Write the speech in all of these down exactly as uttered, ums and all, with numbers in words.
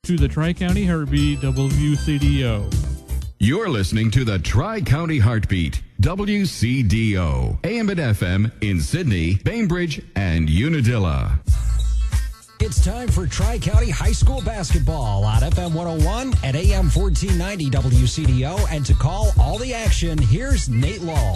To the Tri-County Heartbeat, W C D O. You're listening to the Tri-County Heartbeat, W C D O, A M and F M in Sydney, Bainbridge, and Unadilla. It's time for Tri-County High School basketball on F M one oh one and A M fourteen ninety W C D O. And to call all the action, here's Nate Law.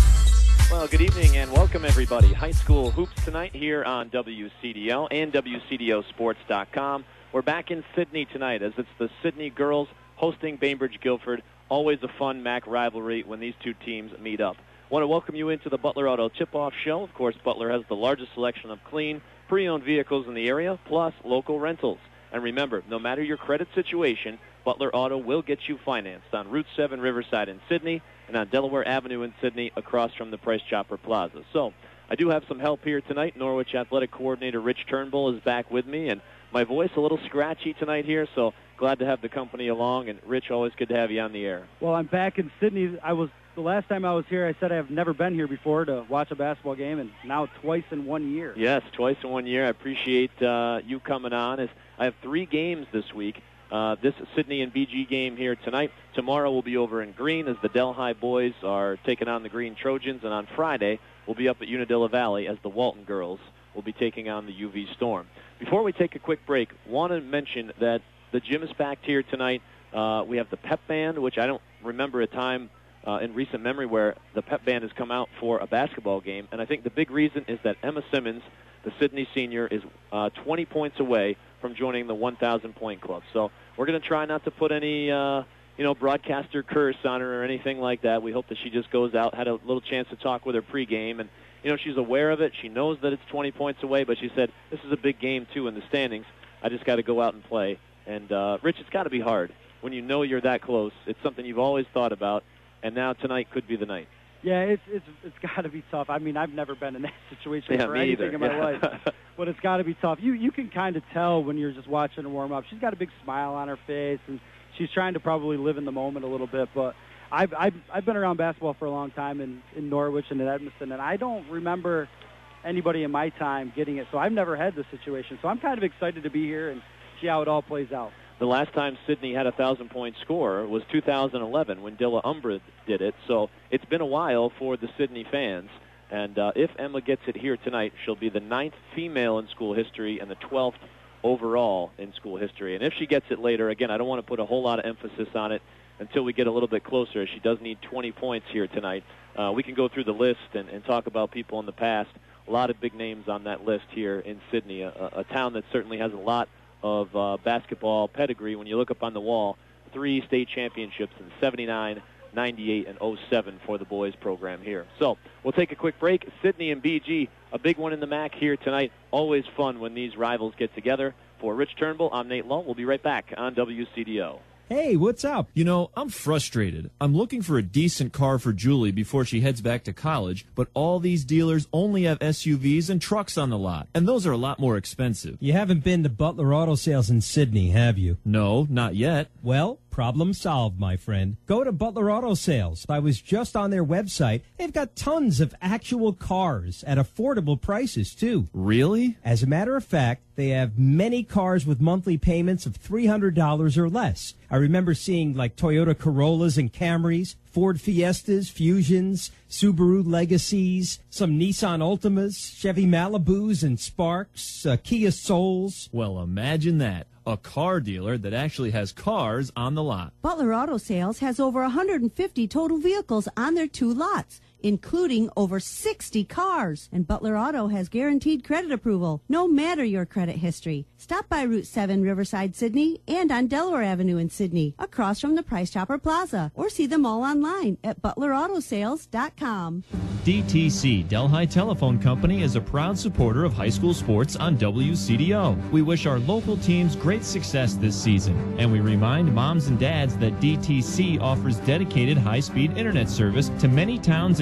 Well, good evening and welcome, everybody. High school hoops tonight here on W C D O and W C D O sports dot com. We're back in Sydney tonight as it's the Sydney girls hosting Bainbridge Guilford. Always a fun M A C rivalry when these two teams meet up. I want to welcome you into the Butler Auto Tip-Off Show. Of course, Butler has the largest selection of clean, pre-owned vehicles in the area, plus local rentals. And remember, no matter your credit situation, Butler Auto will get you financed on Route seven Riverside in Sydney and on Delaware Avenue in Sydney across from the Price Chopper Plaza. So I do have some help here tonight. Norwich Athletic Coordinator Rich Turnbull is back with me, and my voice a little scratchy tonight here, so glad to have the company along. And Rich, always good to have you on the air. Well, I'm back in Sydney. I was the last time I was here, I said I've never been here before to watch a basketball game, and now twice in one year. Yes, twice in one year. I appreciate uh, you coming on. As I have three games this week. Uh, this Sydney and B G game here tonight. Tomorrow we'll be over in Green as the Delhi boys are taking on the Green Trojans, and on Friday we'll be up at Unadilla Valley as the Walton girls will be taking on the U V Storm. Before we take a quick break, want to mention that the gym is packed here tonight. Uh, we have the pep band, which I don't remember a time uh, in recent memory where the pep band has come out for a basketball game. And I think the big reason is that Emma Simmons, the Sydney senior, is uh, twenty points away from joining the one thousand point club. So we're going to try not to put any, uh, you know, broadcaster curse on her or anything like that. We hope that she just goes out, had a little chance to talk with her pregame, and you know, she's aware of it. She knows that it's twenty points away, but she said, this is a big game, too, in the standings. I just got to go out and play. And, uh, Rich, it's got to be hard when you know you're that close. It's something you've always thought about, and now tonight could be the night. Yeah, it's it's it's got to be tough. I mean, I've never been in that situation yeah, for me anything either. in my yeah. life, but it's got to be tough. You you can kind of tell when you're just watching her warm up. She's got a big smile on her face, and she's trying to probably live in the moment a little bit, but I've, I've, I've been around basketball for a long time in, in Norwich and in Edmonton, and I don't remember anybody in my time getting it. So I've never had this situation. So I'm kind of excited to be here and see how it all plays out. The last time Sydney had a thousand-point score was two thousand eleven when Dilla Umbra did it. So it's been a while for the Sydney fans. And uh, if Emma gets it here tonight, she'll be the ninth female in school history and the twelfth overall in school history. And if she gets it later, again, I don't want to put a whole lot of emphasis on it until we get a little bit closer. She does need twenty points here tonight. Uh, we can go through the list and, and talk about people in the past. A lot of big names on that list here in Sydney, a, a town that certainly has a lot of uh, basketball pedigree. When you look up on the wall, three state championships in seventy-nine, ninety-eight, and oh seven for the boys program here. So we'll take a quick break. Sydney and B G, a big one in the M A C here tonight. Always fun when these rivals get together. For Rich Turnbull, I'm Nate Lowe. We'll be right back on W C D O. Hey, what's up? You know, I'm frustrated. I'm looking for a decent car for Julie before she heads back to college, but all these dealers only have S U Vs and trucks on the lot, and those are a lot more expensive. You haven't been to Butler Auto Sales in Sydney, have you? No, not yet. Well, problem solved, my friend. Go to Butler Auto Sales. I was just on their website. They've got tons of actual cars at affordable prices, too. Really? As a matter of fact, they have many cars with monthly payments of three hundred dollars or less. I remember seeing like Toyota Corollas and Camrys, Ford Fiestas, Fusions, Subaru Legacies, some Nissan Altimas, Chevy Malibus and Sparks, uh, Kia Souls. Well, imagine that. A car dealer that actually has cars on the lot. Butler Auto Sales has over one hundred fifty total vehicles on their two lots, including over sixty cars. And Butler Auto has guaranteed credit approval, no matter your credit history. Stop by Route seven Riverside, Sydney, and on Delaware Avenue in Sydney, across from the Price Chopper Plaza, or see them all online at butler auto sales dot com. D T C, Delhi Telephone Company, is a proud supporter of high school sports on W C D O. We wish our local teams great success this season, and we remind moms and dads that D T C offers dedicated high-speed internet service to many towns and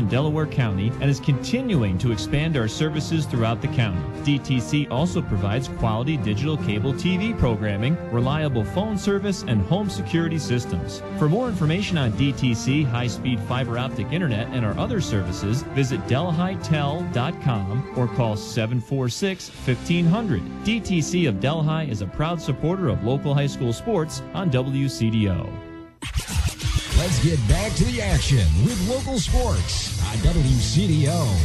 in Delaware County and is continuing to expand our services throughout the county. D T C also provides quality digital cable T V programming, reliable phone service, and home security systems. For more information on D T C, high-speed fiber optic internet, and our other services, visit delhi tel dot com or call seven four six, fifteen hundred. D T C of Delhi is a proud supporter of local high school sports on W C D O. Let's get back to the action with local sports on W C D O.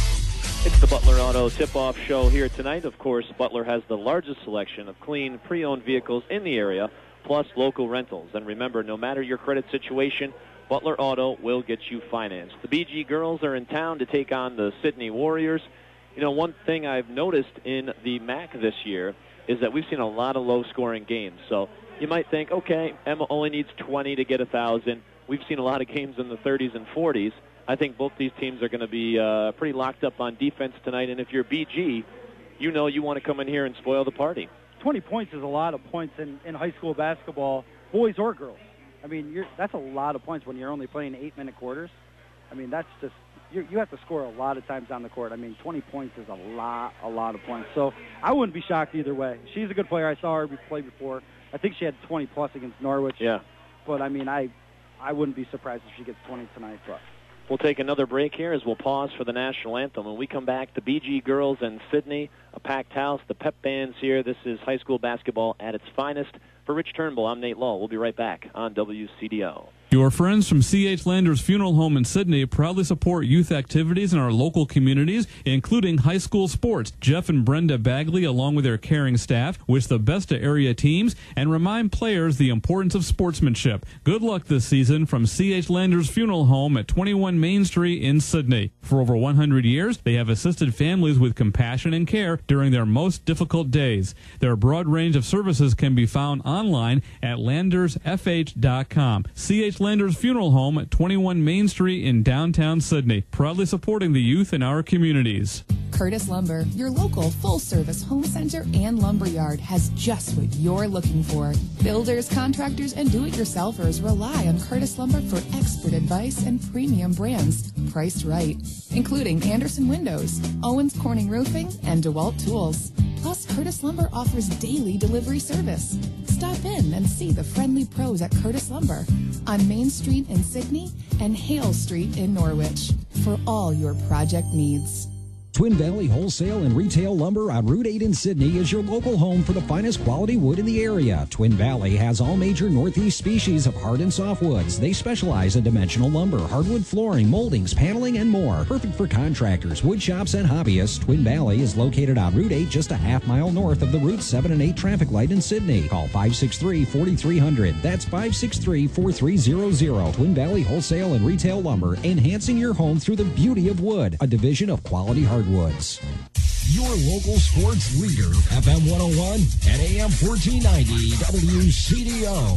It's the Butler Auto Tip-Off Show here tonight. Of course, Butler has the largest selection of clean, pre-owned vehicles in the area, plus local rentals. And remember, no matter your credit situation, Butler Auto will get you financed. The B G girls are in town to take on the Sydney Warriors. You know, one thing I've noticed in the M A C this year is that we've seen a lot of low-scoring games. So you might think, okay, Emma only needs twenty to get one thousand. We've seen a lot of games in the thirties and forties. I think both these teams are going to be uh, pretty locked up on defense tonight. And if you're B G, you know you want to come in here and spoil the party. twenty points is a lot of points in, in high school basketball, boys or girls. I mean, you're, that's a lot of points when you're only playing eight-minute quarters. I mean, that's just you you have to score a lot of times on the court. I mean, twenty points is a lot, a lot of points. So I wouldn't be shocked either way. She's a good player. I saw her play before. I think she had twenty-plus against Norwich. Yeah. But, I mean, I I wouldn't be surprised if she gets twenty tonight. But we'll take another break here as we'll pause for the national anthem. When we come back, the B G girls and Sydney, a packed house, the pep bands here. This is high school basketball at its finest. For Rich Turnbull, I'm Nate Law. We'll be right back on W C D O. Your friends from C H Landers Funeral Home in Sydney proudly support youth activities in our local communities, including high school sports. Jeff and Brenda Bagley, along with their caring staff, wish the best to area teams and remind players the importance of sportsmanship. Good luck this season from C H Landers Funeral Home at twenty-one Main Street in Sydney. For over one hundred years, they have assisted families with compassion and care during their most difficult days. Their broad range of services can be found online at landers f h dot com. C H Landers Funeral Home at twenty-one Main Street in downtown Sydney, proudly supporting the youth in our communities. Curtis Lumber, your local full-service home center and lumber yard, has just what you're looking for. Builders, contractors, and do-it-yourselfers rely on Curtis Lumber for expert advice and premium brands priced right, including Anderson Windows, Owens Corning Roofing, and DeWalt Tools. Plus, Curtis Lumber offers daily delivery service. Stop in and see the friendly pros at Curtis Lumber on Main Street in Sydney and Hale Street in Norwich for all your project needs. Twin Valley Wholesale and Retail Lumber on Route eight in Sydney is your local home for the finest quality wood in the area. Twin Valley has all major Northeast species of hard and soft woods. They specialize in dimensional lumber, hardwood flooring, moldings, paneling, and more. Perfect for contractors, wood shops, and hobbyists. Twin Valley is located on Route eight, just a half mile north of the Route seven and eight traffic light in Sydney. Call five six three, four three zero zero. That's five six three, four three zero zero. Twin Valley Wholesale and Retail Lumber, enhancing your home through the beauty of wood, a division of Quality Hardwoods. Your local sports leader, F M one oh one and A M fourteen ninety W C D O.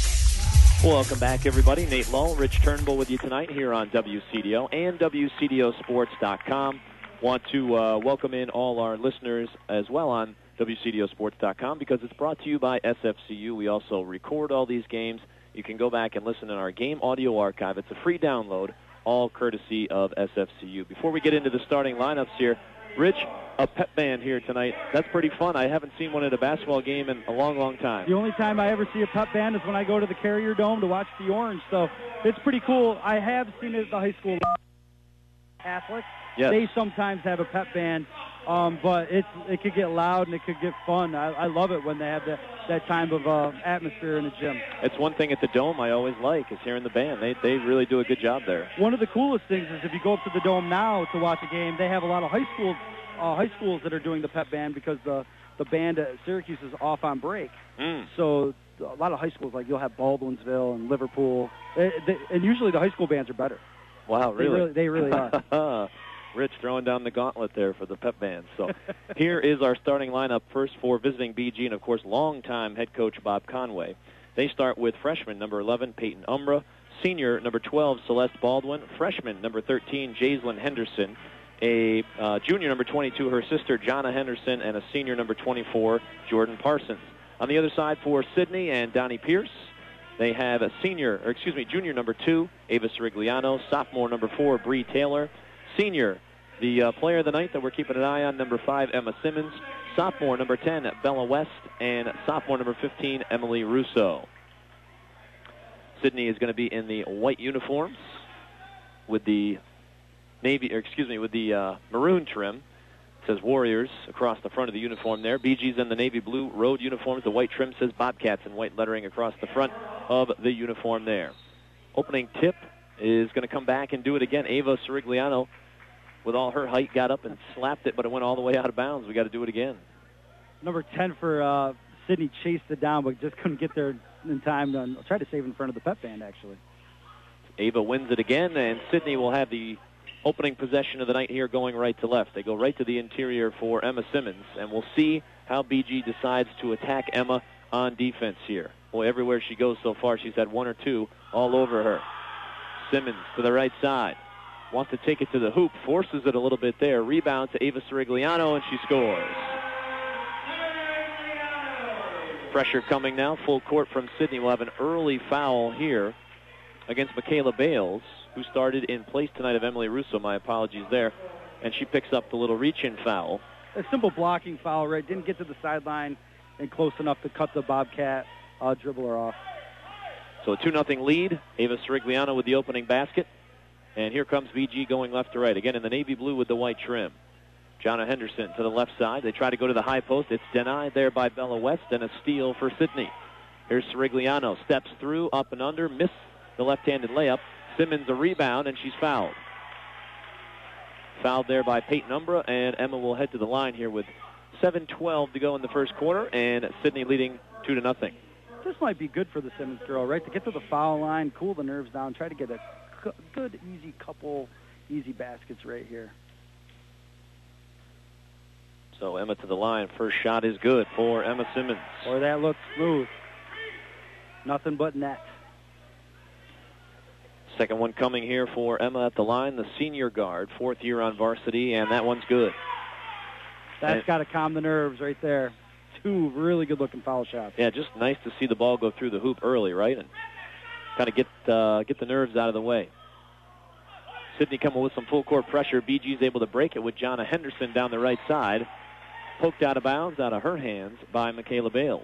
Welcome back, everybody. Nate Lull, Rich Turnbull with you tonight here on W C D O and W C D O sports dot com. Want to uh, welcome in all our listeners as well on W C D O sports dot com because it's brought to you by S F C U. We also record all these games. You can go back and listen in our game audio archive. It's a free download, all courtesy of S F C U. Before we get into the starting lineups here, Rich, a pep band here tonight. That's pretty fun. I haven't seen one at a basketball game in a long, long time. The only time I ever see a pep band is when I go to the Carrier Dome to watch the Orange, so it's pretty cool. I have seen it at the high school Catholic. Yes. They sometimes have a pep band, um, but it's, it could get loud and it could get fun. I, I love it when they have that, that time of uh, atmosphere in the gym. It's one thing at the Dome I always like is hearing the band. They, they really do a good job there. One of the coolest things is if you go up to the Dome now to watch a game, they have a lot of high school uh, high schools that are doing the pep band because the, the band at Syracuse is off on break. Mm. So a lot of high schools, like you'll have Baldwinsville and Liverpool, they, they, and usually the high school bands are better. Wow, really? They really, they really are. Rich throwing down the gauntlet there for the pep band. So here is our starting lineup first for visiting B G and, of course, longtime head coach Bob Conway. They start with freshman number eleven, Peyton Umbra, senior number twelve, Celeste Baldwin, freshman number thirteen, Jaislyn Henderson, a uh, junior number twenty-two, her sister Jonna Henderson, and a senior number twenty-four, Jordan Parsons. On the other side for Sydney and Donnie Pierce, They have a senior, or excuse me, junior number two, Ava Sirigliano, sophomore number four, Bree Taylor, senior, the uh, player of the night that we're keeping an eye on, number five, Emma Simmons, sophomore number ten, Bella West, and sophomore number fifteen, Emily Russo. Sydney is going to be in the white uniforms with the navy, or excuse me, with the uh, maroon trim. It says Warriors across the front of the uniform there. B G's in the navy blue road uniforms. The white trim says Bobcats in white lettering across the front of the uniform there. Opening tip is going to come back and do it again. Ava Sirigliano, with all her height, got up and slapped it, but it went all the way out of bounds. We got to do it again. Number ten for uh, Sydney chased it down, but just couldn't get there in time. To try to save in front of the pep band, actually. Ava wins it again, and Sydney will have the opening possession of the night here, going right to left. They go right to the interior for Emma Simmons, and we'll see how B G decides to attack Emma on defense here. Boy, everywhere she goes so far, she's had one or two all over her. Simmons to the right side. Wants to take it to the hoop, forces it a little bit there. Rebound to Ava Sirigliano, and she scores. Pressure coming now, full court from Sydney. We'll have an early foul here against Michaela Bales, who started in place tonight of Emily Russo. My apologies there. And she picks up the little reach-in foul. A simple blocking foul, right? Didn't get to the sideline and close enough to cut the Bobcat uh, dribbler off. So a two nothing lead. Ava Sirigliano with the opening basket. And here comes B G going left to right. Again in the navy blue with the white trim. Jonna Henderson to the left side. They try to go to the high post. It's denied there by Bella West, and a steal for Sydney. Here's Sirigliano. Steps through, up and under, missed the left-handed layup. Simmons a rebound, and she's fouled. Fouled there by Peyton Umbra, and Emma will head to the line here with seven twelve to go in the first quarter, and Sydney leading two to nothing. This might be good for the Simmons girl, right? To get to the foul line, cool the nerves down, try to get a good, easy couple, easy baskets right here. So Emma to the line. First shot is good for Emma Simmons. Or that looks smooth. Nothing but net. Second one coming here for Emma at the line, the senior guard, fourth year on varsity, and that one's good. That's got to calm the nerves right there. Two really good-looking foul shots. Yeah, just nice to see the ball go through the hoop early, right, and kind of get uh, get the nerves out of the way. Sydney coming with some full-court pressure. B G's able to break it with Jonna Henderson down the right side. Poked out of bounds out of her hands by Michaela Bales.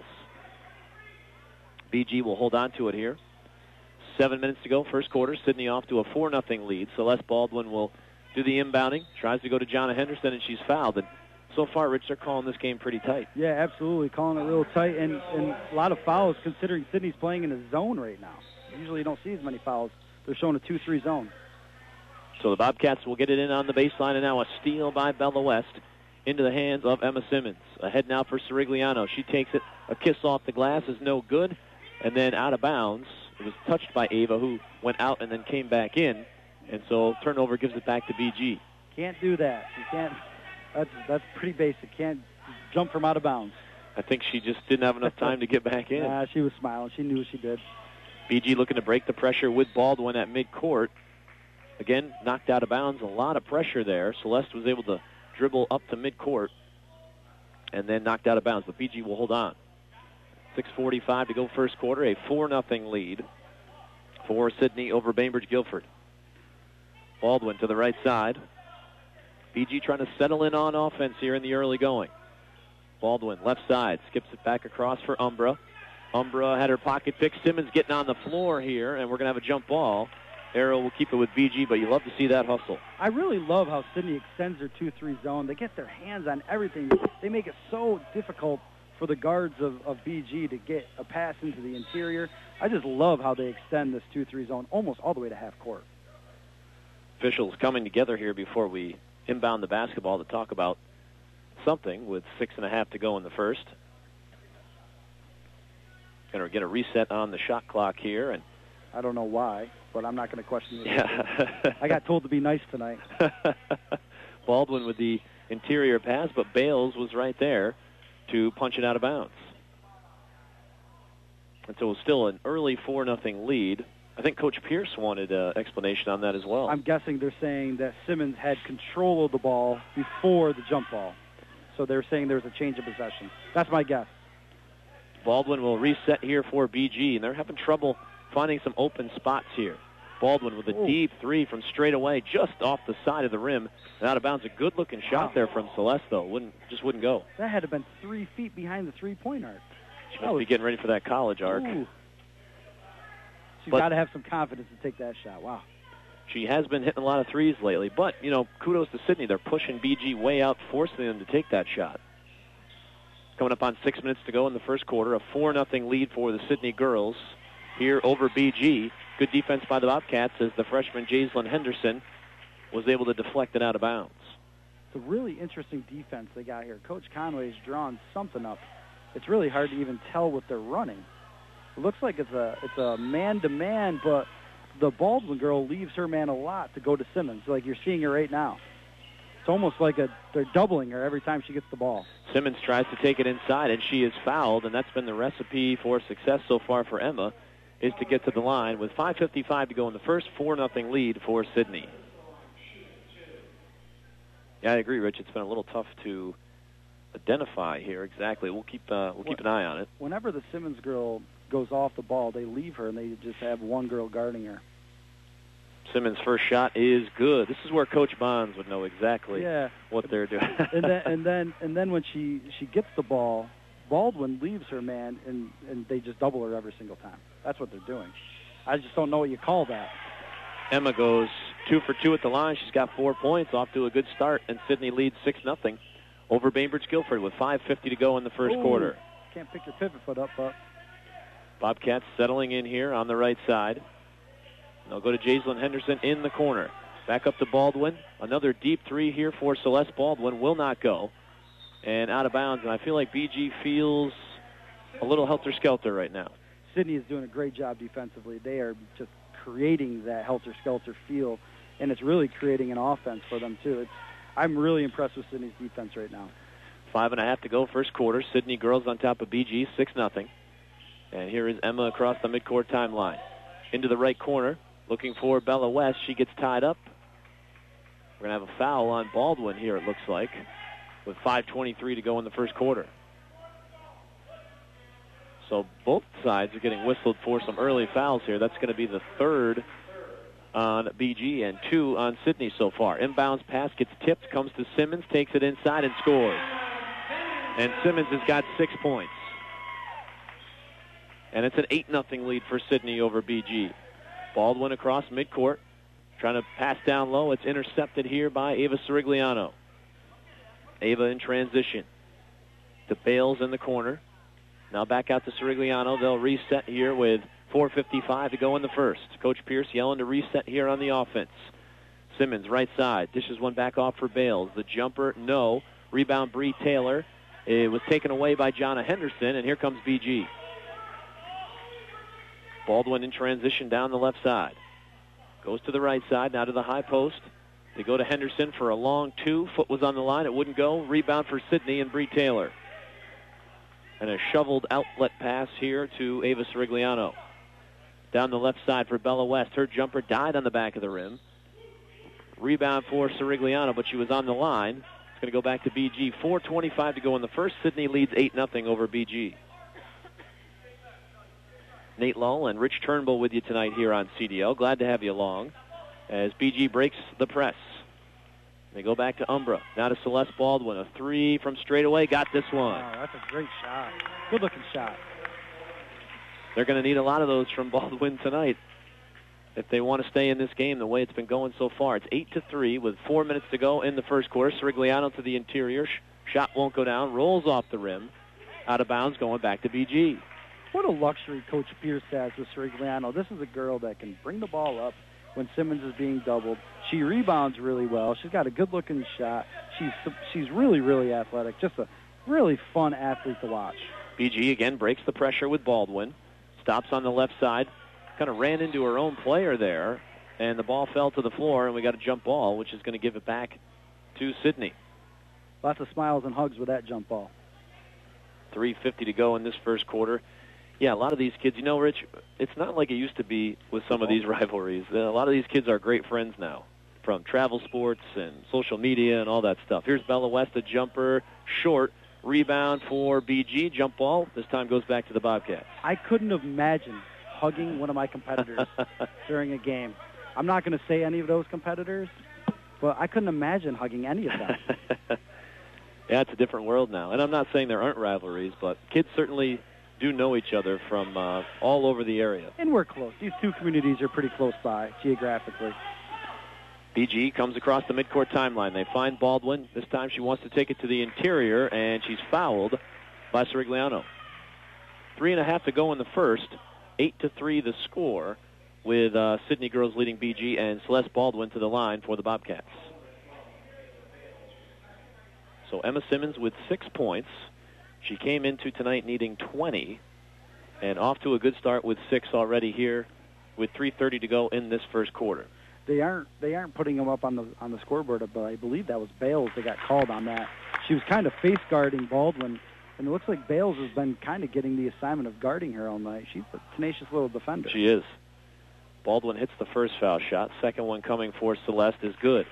B G will hold on to it here. Seven minutes to go, first quarter. Sydney off to a four nothing lead. Celeste Baldwin will do the inbounding. Tries to go to Jonna Henderson, and she's fouled. And so far, Rich, they're calling this game pretty tight. Yeah, absolutely. Calling it real tight, and, and a lot of fouls considering Sydney's playing in a zone right now. Usually you don't see as many fouls. They're showing a two three zone. So the Bobcats will get it in on the baseline, and now a steal by Bella West into the hands of Emma Simmons. Ahead now for Sirigliano. She takes it. A kiss off the glass is no good, and then out of bounds. It was touched by Ava, who went out and then came back in, and so turnover gives it back to B G. Can't do that. You can't. That's that's pretty basic. Can't jump from out of bounds. I think she just didn't have enough time to get back in. Nah, she was smiling. She knew she did. B G looking to break the pressure with Baldwin at midcourt. Again, knocked out of bounds. A lot of pressure there. Celeste was able to dribble up to midcourt and then knocked out of bounds, but B G will hold on. six forty-five to go first quarter, a four nothing lead for Sydney over Bainbridge Guilford. Baldwin to the right side. B G trying to settle in on offense here in the early going. Baldwin left side, skips it back across for Umbra. Umbra had her pocket pick. Simmons getting on the floor here, and we're going to have a jump ball. Arrow will keep it with B G, but you love to see that hustle. I really love how Sydney extends their two three zone. They get their hands on everything. They make it so difficult for the guards of, of B G to get a pass into the interior. I just love how they extend this two three zone almost all the way to half court. Officials coming together here before we inbound the basketball to talk about something with six and a half to go in the first. Going to get a reset on the shot clock here, and I don't know why, but I'm not going to question it. Yeah. I got told to be nice tonight. Baldwin with the interior pass, but Bales was right there to punch it out of bounds. And so it was still an early four nothing lead. I think Coach Pierce wanted an explanation on that as well. I'm guessing they're saying that Simmons had control of the ball before the jump ball. So they're saying there was a change of possession. That's my guess. Baldwin will reset here for B G, and they're having trouble finding some open spots here. Baldwin with a Ooh. deep three from straight away, just off the side of the rim. And out of bounds, a good-looking shot Wow. there from Celeste, though. Wouldn't Just wouldn't go. That had to have been three feet behind the three-point arc. She That must was- be getting ready for that college arc. Ooh. She's But- got to have some confidence to take that shot. Wow. She has been hitting a lot of threes lately. But, you know, kudos to Sydney. They're pushing B G way out, forcing them to take that shot. Coming up on six minutes to go in the first quarter, a four nothing lead for the Sydney girls here over B G. Good defense by the Bobcats as the freshman Jaislyn Henderson was able to deflect it out of bounds. It's a really interesting defense they got here. Coach Conway's drawn something up. It's really hard to even tell what they're running. It looks like it's a it's a man-to-man, but the Baldwin girl leaves her man a lot to go to Simmons, like you're seeing her right now. It's almost like a they're doubling her every time she gets the ball. Simmons tries to take it inside, and she is fouled, and that's been the recipe for success so far for Emma, is to get to the line with five fifty-five to go in the first, four nothing lead for Sydney. Yeah, I agree, Rich. It's been a little tough to identify here exactly. We'll keep uh, we'll keep an eye on it. Whenever the Simmons girl goes off the ball, they leave her, and they just have one girl guarding her. Simmons' first shot is good. This is where Coach Bonds would know exactly Yeah. what they're doing. and then and then and then when she she gets the ball, Baldwin leaves her man, and and they just double her every single time. That's what they're doing. I just don't know what you call that. Emma goes two for two at the line. She's got four points, off to a good start, and Sydney leads six nothing over Bainbridge Guilford with five fifty to go in the first Ooh, quarter. Can't pick your pivot foot up, but Bobcats settling in here on the right side. They'll go to Jaislyn Henderson in the corner. Back up to Baldwin. Another deep three here for Celeste Baldwin. Will not go. And out of bounds. And I feel like B G feels a little helter-skelter right now. Sydney is doing a great job defensively. They are just creating that helter-skelter feel, and it's really creating an offense for them, too. It's, I'm really impressed with Sydney's defense right now. Five and a half to go, first quarter. Sydney girls on top of B G, six nothing. And here is Emma across the midcourt timeline. Into the right corner, looking for Bella West. She gets tied up. We're going to have a foul on Baldwin here, it looks like, with five twenty-three to go in the first quarter. So both sides are getting whistled for some early fouls here. That's going to be the third on B G and two on Sydney so far. Inbounds pass gets tipped, comes to Simmons, takes it inside and scores. And Simmons has got six points. And it's an eight nothing lead for Sydney over B G. Baldwin across midcourt, trying to pass down low. It's intercepted here by Ava Sirigliano. Ava in transition to Bales in the corner. Now back out to Sirigliano. They'll reset here with four fifty-five to go in the first. Coach Pierce yelling to reset here on the offense. Simmons right side. Dishes one back off for Bales. The jumper, no. Rebound, Bree Taylor. It was taken away by Jonna Henderson, and here comes B G. Baldwin in transition down the left side. Goes to the right side, now to the high post. They go to Henderson for a long two. Foot was on the line. It wouldn't go. Rebound for Sydney and Bree Taylor. And a shoveled outlet pass here to Ava Sirigliano. Down the left side for Bella West. Her jumper died on the back of the rim. Rebound for Sirigliano, but she was on the line. It's going to go back to B G. four twenty-five to go in the first. Sydney leads eight nothing over B G. Nate Lull and Rich Turnbull with you tonight here on C D L. Glad to have you along as B G breaks the press. They go back to Umbra. Now to Celeste Baldwin. A three from straight away. Got this one. Wow, that's a great shot. Good-looking shot. They're going to need a lot of those from Baldwin tonight if they want to stay in this game the way it's been going so far. It's eight to three with four minutes to go in the first quarter. Sirigliano to the interior. Shot won't go down. Rolls off the rim. Out of bounds, going back to B G. What a luxury Coach Pierce has with Sirigliano. This is a girl that can bring the ball up when Simmons is being doubled. She rebounds really well. She's got a good-looking shot. She's she's really, really athletic. Just a really fun athlete to watch. B G again breaks the pressure with Baldwin. Stops on the left side. Kind of ran into her own player there, and the ball fell to the floor, and we got a jump ball, which is going to give it back to Sydney. Lots of smiles and hugs with that jump ball. three fifty to go in this first quarter. Yeah, a lot of these kids, you know, Rich, it's not like it used to be with some of these rivalries. A lot of these kids are great friends now from travel sports and social media and all that stuff. Here's Bella West, a jumper, short. Rebound for B G. Jump ball. This time goes back to the Bobcats. I couldn't have imagined hugging one of my competitors during a game. I'm not going to say any of those competitors, but I couldn't imagine hugging any of them. Yeah, it's a different world now. And I'm not saying there aren't rivalries, but kids certainly do know each other from uh, all over the area. And we're close. These two communities are pretty close by geographically. B G comes across the midcourt timeline. They find Baldwin. This time she wants to take it to the interior, and she's fouled by Sirigliano. Three and a half to go in the first. Eight to three the score, with uh, Sydney girls leading B G and Celeste Baldwin to the line for the Bobcats. So Emma Simmons with six points. She came into tonight needing twenty, and off to a good start with six already here with three thirty to go in this first quarter. They aren't they aren't putting them up on the on the scoreboard, but I believe that was Bales that got called on that. She was kind of face guarding Baldwin, and it looks like Bales has been kind of getting the assignment of guarding her all night. She's a tenacious little defender. She is. Baldwin hits the first foul shot. Second one coming for Celeste is good.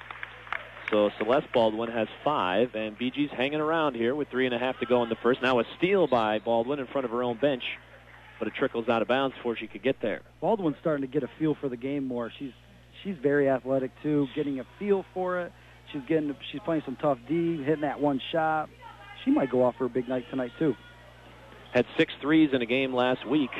So Celeste Baldwin has five, and B G's hanging around here with three and a half to go in the first. Now a steal by Baldwin in front of her own bench, but it trickles out of bounds before she could get there. Baldwin's starting to get a feel for the game more. She's she's very athletic too, getting a feel for it. She's getting she's playing some tough D, hitting that one shot. She might go off for a big night tonight too. Had six threes in a game last week.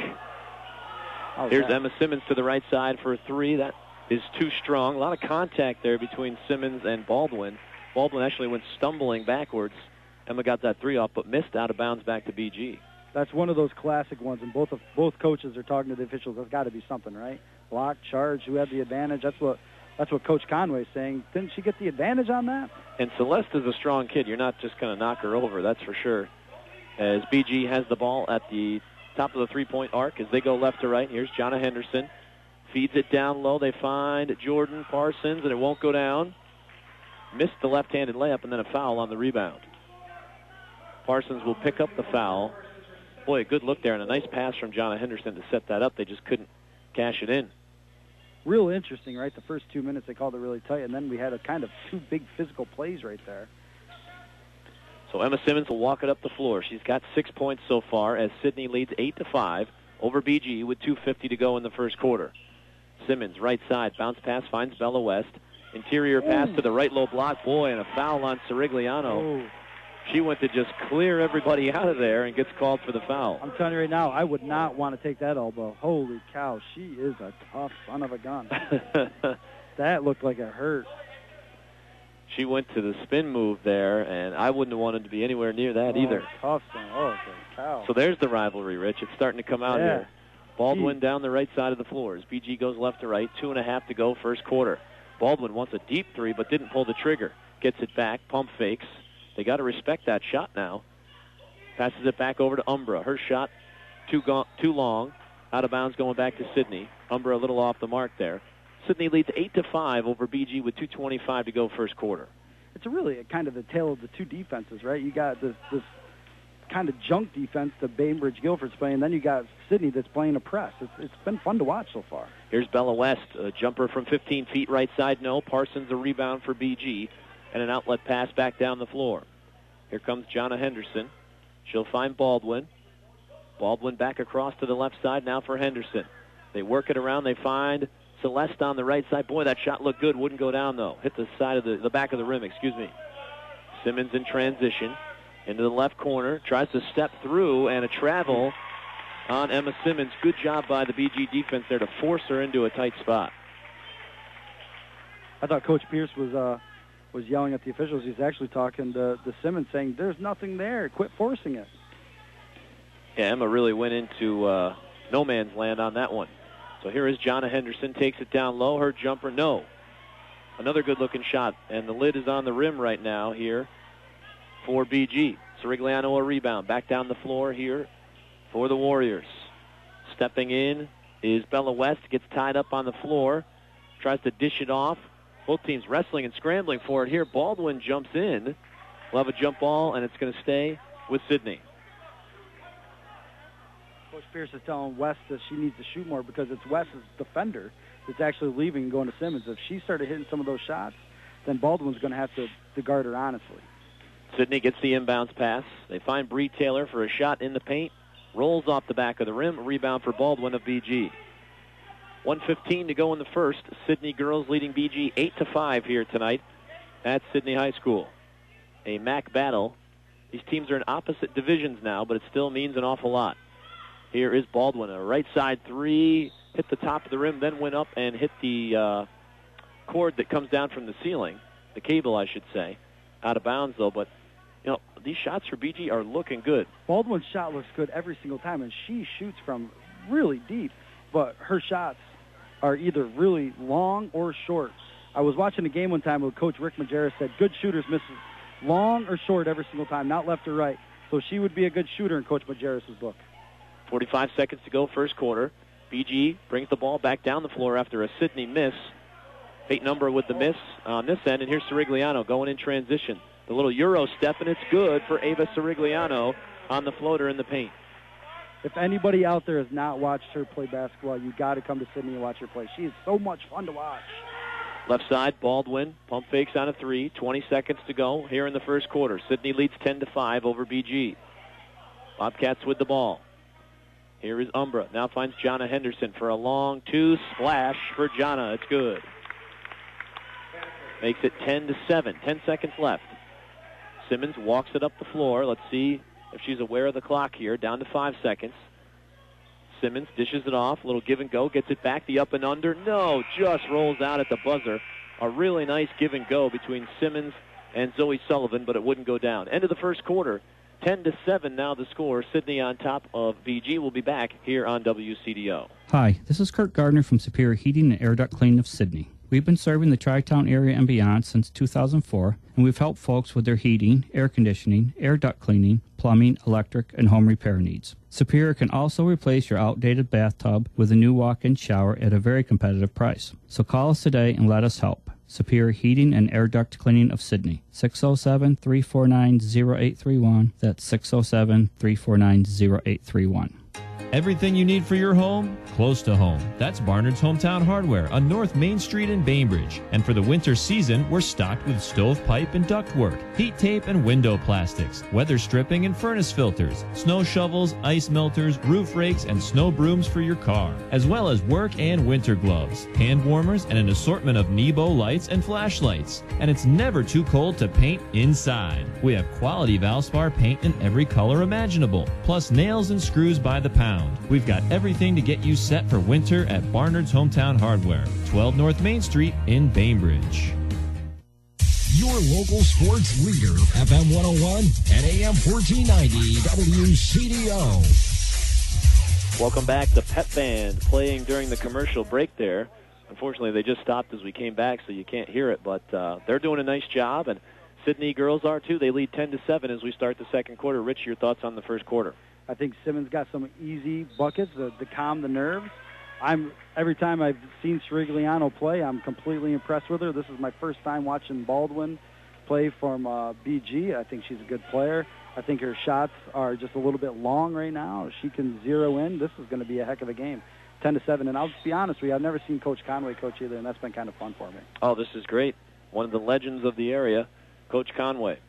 Oh, Here's yeah. Emma Simmons to the right side for a three. That is too strong. A lot of contact there between Simmons and Baldwin. Baldwin actually went stumbling backwards. Emma got that three off, but missed out of bounds back to B G. That's one of those classic ones, and both of, both coaches are talking to the officials. There's got to be something, right? Block, charge, who had the advantage? That's what that's what Coach Conway's saying. Didn't she get the advantage on that? And Celeste is a strong kid. You're not just going to knock her over, that's for sure. As B G has the ball at the top of the three-point arc as they go left to right. Here's Jonna Henderson. Feeds it down low. They find Jordan Parsons, and it won't go down. Missed the left-handed layup, and then a foul on the rebound. Parsons will pick up the foul. Boy, a good look there, and a nice pass from Jonna Henderson to set that up. They just couldn't cash it in. Real interesting, right? The first two minutes they called it really tight, and then we had a kind of two big physical plays right there. So Emma Simmons will walk it up the floor. She's got six points so far as Sydney leads eight to five over B G with two fifty to go in the first quarter. Simmons, right side, bounce pass, finds Bella West. Interior pass Ooh. to the right low block. Boy, and a foul on Sirigliano. Oh. She went to just clear everybody out of there and gets called for the foul. I'm telling you right now, I would not want to take that elbow. Holy cow, she is a tough son of a gun. That looked like it hurt. She went to the spin move there, and I wouldn't have wanted to be anywhere near that oh, either. Tough son. Oh, okay, cow. So there's the rivalry, Rich. It's starting to come out Yeah. here. Baldwin Gee. down the right side of the floors. B G goes left to right. Two and a half to go first quarter. Baldwin wants a deep three, but didn't pull the trigger. Gets it back. Pump fakes. They got to respect that shot now. Passes it back over to Umbra. Her shot too, go- too long. Out of bounds going back to Sydney. Umbra a little off the mark there. Sydney leads eight to five over B G with two twenty-five to go first quarter. It's a really a kind of the tale of the two defenses, right? You got this this kind of junk defense that Bainbridge Guilford's playing, and then you got Sydney that's playing a press. It's, it's been fun to watch so far. Here's Bella West, a jumper from fifteen feet right side, no. Parsons a rebound for B G, and an outlet pass back down the floor. Here comes Jonna Henderson. She'll find Baldwin. Baldwin back across to the left side now for Henderson. They work it around. They find Celeste on the right side. Boy, that shot looked good. Wouldn't go down, though. Hit the side of the, the back of the rim, excuse me. Simmons in transition. Into the left corner. Tries to step through, and a travel on Emma Simmons. Good job by the B G defense there to force her into a tight spot. I thought Coach Pierce was uh, was yelling at the officials. He's actually talking to, to Simmons, saying, "There's nothing there. Quit forcing it." Yeah, Emma really went into uh, no man's land on that one. So here is Jonna Henderson. Takes it down low. Her jumper, no. Another good-looking shot, and the lid is on the rim right now here for B G. Sirigliano a rebound. Back down the floor here for the Warriors. Stepping in is Bella West. Gets tied up on the floor. Tries to dish it off. Both teams wrestling and scrambling for it here. Baldwin jumps in. We'll have a jump ball, and it's going to stay with Sydney. Coach Pierce is telling West that she needs to shoot more because it's West's defender that's actually leaving and going to Simmons. If she started hitting some of those shots, then Baldwin's going to have to, to guard her honestly. Sydney gets the inbounds pass. They find Bree Taylor for a shot in the paint. Rolls off the back of the rim. Rebound for Baldwin of B G. one fifteen to go in the first. Sydney girls leading B G eight to five here tonight at Sydney High School. A M A C battle. These teams are in opposite divisions now, but it still means an awful lot. Here is Baldwin, a right side three, hit the top of the rim, then went up and hit the uh, cord that comes down from the ceiling, the cable, I should say. Out of bounds, though, but, you know, these shots for B G are looking good. Baldwin's shot looks good every single time, and she shoots from really deep, but her shots are either really long or short. I was watching a game one time where Coach Rick Majerus said good shooters miss long or short every single time, not left or right. So she would be a good shooter in Coach Majerus' book. forty-five seconds to go, first quarter. B G brings the ball back down the floor after a Sydney miss. Peyton Umbra with the miss on this end, and here's Sirigliano going in transition. The little Euro step, and it's good for Ava Sirigliano on the floater in the paint. If anybody out there has not watched her play basketball, you got to come to Sydney and watch her play. She is so much fun to watch. Left side, Baldwin, pump fakes on a three. twenty seconds to go here in the first quarter. Sydney leads ten to five over B G. Bobcats with the ball. Here is Umbra. Now finds Jonna Henderson for a long two. Splash for Jonna. It's good. Makes it ten to seven. ten seconds left. Simmons walks it up the floor. Let's see if she's aware of the clock here. Down to five seconds. Simmons dishes it off. A little give and go. Gets it back. The up and under. No, just rolls out at the buzzer. A really nice give and go between Simmons and Zoe Sullivan, but it wouldn't go down. End of the first quarter. ten to seven now the score. Sydney on top of B G. Will be back here on W C D O. Hi, this is Kurt Gardner from Superior Heating and Air Duct Cleaning of Sydney. We've been serving the Tri-Town area and beyond since two thousand four, and we've helped folks with their heating, air conditioning, air duct cleaning, plumbing, electric, and home repair needs. Superior can also replace your outdated bathtub with a new walk-in shower at a very competitive price. So call us today and let us help. Superior Heating and Air Duct Cleaning of Sydney, six oh seven, three four nine, oh eight three one. That's six oh seven, three four nine, oh eight three one. Everything you need for your home, close to home. That's Barnard's Hometown Hardware on North Main Street in Bainbridge. And for the winter season, we're stocked with stovepipe and ductwork, heat tape and window plastics, weather stripping and furnace filters, snow shovels, ice melters, roof rakes, and snow brooms for your car, as well as work and winter gloves, hand warmers, and an assortment of Nebo lights and flashlights. And it's never too cold to paint inside. We have quality Valspar paint in every color imaginable, plus nails and screws by the pound. We've got everything to get you set for winter at Barnard's Hometown Hardware, twelve North Main Street in Bainbridge. Your local sports leader, F M one oh one and A M fourteen ninety W C D O. Welcome back. The Pep Band playing during the commercial break there. Unfortunately, they just stopped as we came back, so you can't hear it, but uh, they're doing a nice job, and Sydney girls are too. They lead ten to seven as we start the second quarter. Rich, your thoughts on the first quarter? I think Simmons got some easy buckets to, to calm the nerves. I'm every time I've seen Sirigliano play, I'm completely impressed with her. This is my first time watching Baldwin play from uh, B G. I think she's a good player. I think her shots are just a little bit long right now. If she can zero in, this is going to be a heck of a game. ten to seven, and I'll just be honest with you, I've never seen Coach Conway coach either, and that's been kind of fun for me. Oh, this is great. One of the legends of the area, Coach Conway.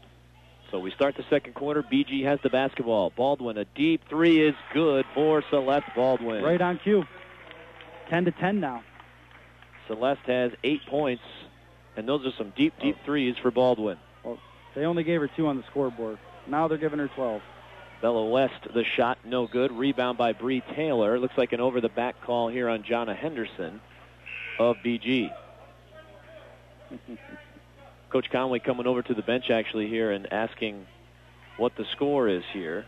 So we start the second quarter. B G has the basketball. Baldwin, a deep three is good for Celeste Baldwin. Right on cue. ten to ten now. Celeste has eight points, and those are some deep, deep threes for Baldwin. Well, they only gave her two on the scoreboard. Now they're giving her twelve. Bella West, the shot, no good. Rebound by Bree Taylor. Looks like an over-the-back call here on Jonna Henderson of B G. Coach Conway coming over to the bench actually here and asking what the score is here.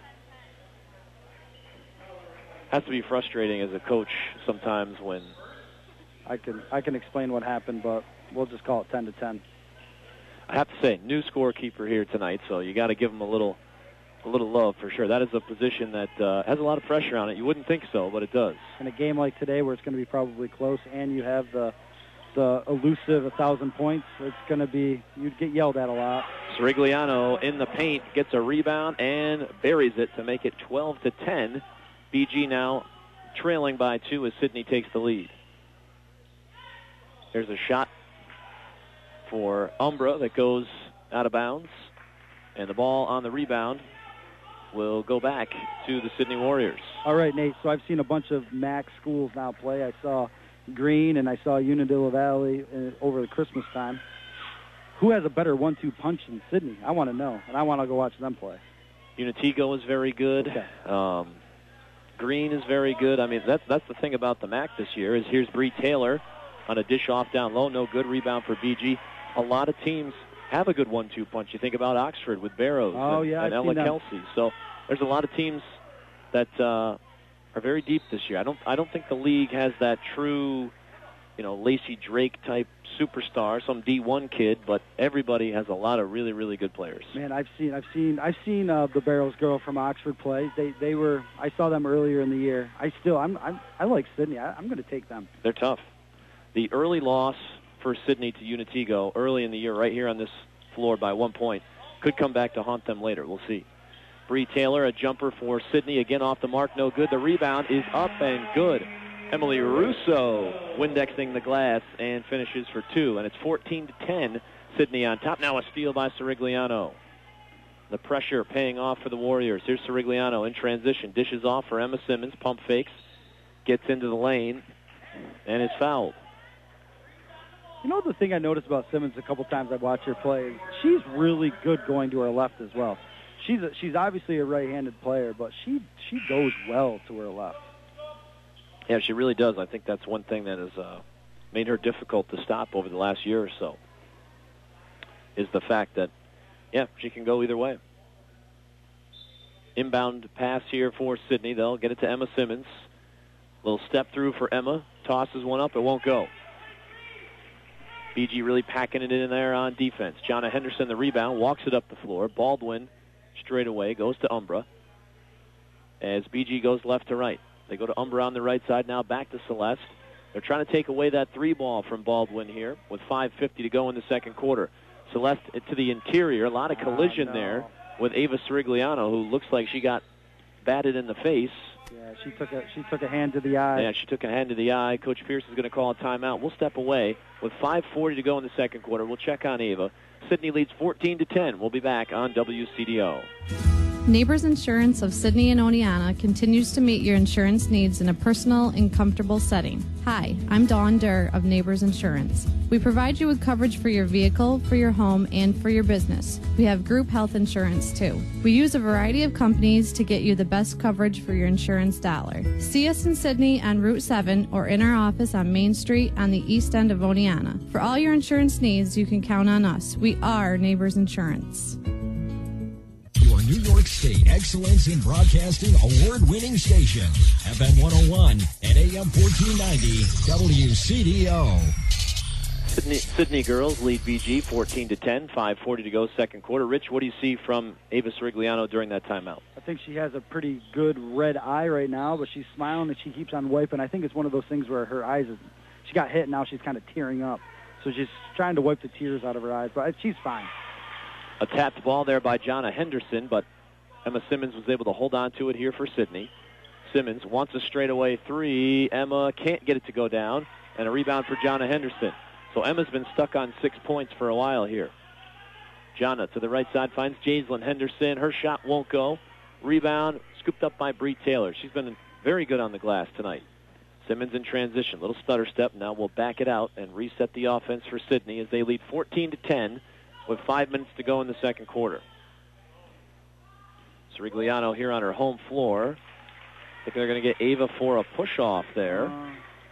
Has to be frustrating as a coach sometimes when... I can I can explain what happened, but we'll just call it ten to ten. I have to say, new scorekeeper here tonight, so you got to give him a little a little love for sure. That is a position that uh, has a lot of pressure on it. You wouldn't think so, but it does. In a game like today where it's going to be probably close and you have the... the elusive one thousand points, it's going to be, you'd get yelled at a lot. Sirigliano in the paint gets a rebound and buries it to make it twelve to ten. B G now trailing by two as Sydney takes the lead. There's a shot for Umbra that goes out of bounds. And the ball on the rebound will go back to the Sydney Warriors. All right, Nate. So I've seen a bunch of M A C schools now play. I saw Green and I saw Unadilla Valley uh, over the Christmas time. Who has a better one two punch than Sydney? I want to know, and I want to go watch them play. Unatigo is very good. Okay. Um, Green is very good. I mean, that's that's the thing about the M A C this year is here's Bree Taylor on a dish off down low. No good. Rebound for B G. A lot of teams have a good one two punch. You think about Oxford with Barrows oh, and, yeah, and Ella Kelsey. So there's a lot of teams that uh, are very deep this year. I don't I don't think the league has that true, you know, Lacey Drake type superstar, some D one kid, but everybody has a lot of really, really good players. Man, I've seen, I've seen, I've seen uh, the Barrows girl from Oxford play. They, they were. I saw them earlier in the year. I still, I'm, I'm I like Sydney. I, I'm going to take them. They're tough. The early loss for Sydney to Unatigo early in the year, right here on this floor by one point, could come back to haunt them later. We'll see. Bree Taylor, a jumper for Sydney, again off the mark, no good. The rebound is up and good. Emily Russo Windexing the glass and finishes for two, and it's fourteen to ten. Sydney on top. Now a steal by Sirigliano. The pressure paying off for the Warriors. Here's Sirigliano in transition. Dishes off for Emma Simmons. Pump fakes. Gets into the lane and is fouled. You know the thing I noticed about Simmons a couple times I've watched her play is she's really good going to her left as well. She's a, she's obviously a right-handed player, but she she goes well to her left. Yeah, she really does. I think that's one thing that has uh, made her difficult to stop over the last year or so, is the fact that, yeah, she can go either way. Inbound pass here for Sydney. They'll get it to Emma Simmons. Little step through for Emma. Tosses one up. It won't go. B G really packing it in there on defense. Jonna Henderson, the rebound, walks it up the floor. Baldwin straight away goes to Umbra as B G goes left to right. They go to Umbra on the right side now, back to Celeste. They're trying to take away that three ball from Baldwin here with five fifty to go in the second quarter. Celeste to the interior, a lot of collision oh, no. there with Ava Sirigliano, who looks like she got batted in the face. Yeah, she took a she took a hand to the eye. Yeah, she took a hand to the eye. Coach Pierce is going to call a timeout. We'll step away with five forty to go in the second quarter. We'll check on Ava. Sydney leads fourteen to ten. We'll be back on W C D O. Neighbors Insurance of Sydney and Oneonta continues to meet your insurance needs in a personal and comfortable setting. Hi, I'm Dawn Durr of Neighbors Insurance. We provide you with coverage for your vehicle, for your home, and for your business. We have group health insurance too. We use a variety of companies to get you the best coverage for your insurance dollar. See us in Sydney on Route seven or in our office on Main Street on the east end of Oneonta. For all your insurance needs, you can count on us. We are Neighbors Insurance. Your New York State Excellence in Broadcasting award-winning station, F M one oh one and A M fourteen ninety W C D O. Sydney, Sydney girls lead B G fourteen to ten, five forty to go second quarter. Rich, what do you see from Ava Sirigliano during that timeout? I think she has a pretty good red eye right now, but she's smiling and she keeps on wiping. I think it's one of those things where her eyes, are, she got hit and now she's kind of tearing up. So she's trying to wipe the tears out of her eyes, but she's fine. A tapped ball there by Jonna Henderson, but Emma Simmons was able to hold on to it here for Sydney. Simmons wants a straightaway three. Emma can't get it to go down, and a rebound for Jonna Henderson. So Emma's been stuck on six points for a while here. Jonna to the right side finds Jaislyn Henderson. Her shot won't go. Rebound scooped up by Bree Taylor. She's been very good on the glass tonight. Simmons in transition. Little stutter step. Now we'll back it out and reset the offense for Sydney as they lead fourteen to ten. With five minutes to go in the second quarter. Sirigliano here on her home floor. I think they're going to get Ava for a push-off there. Uh,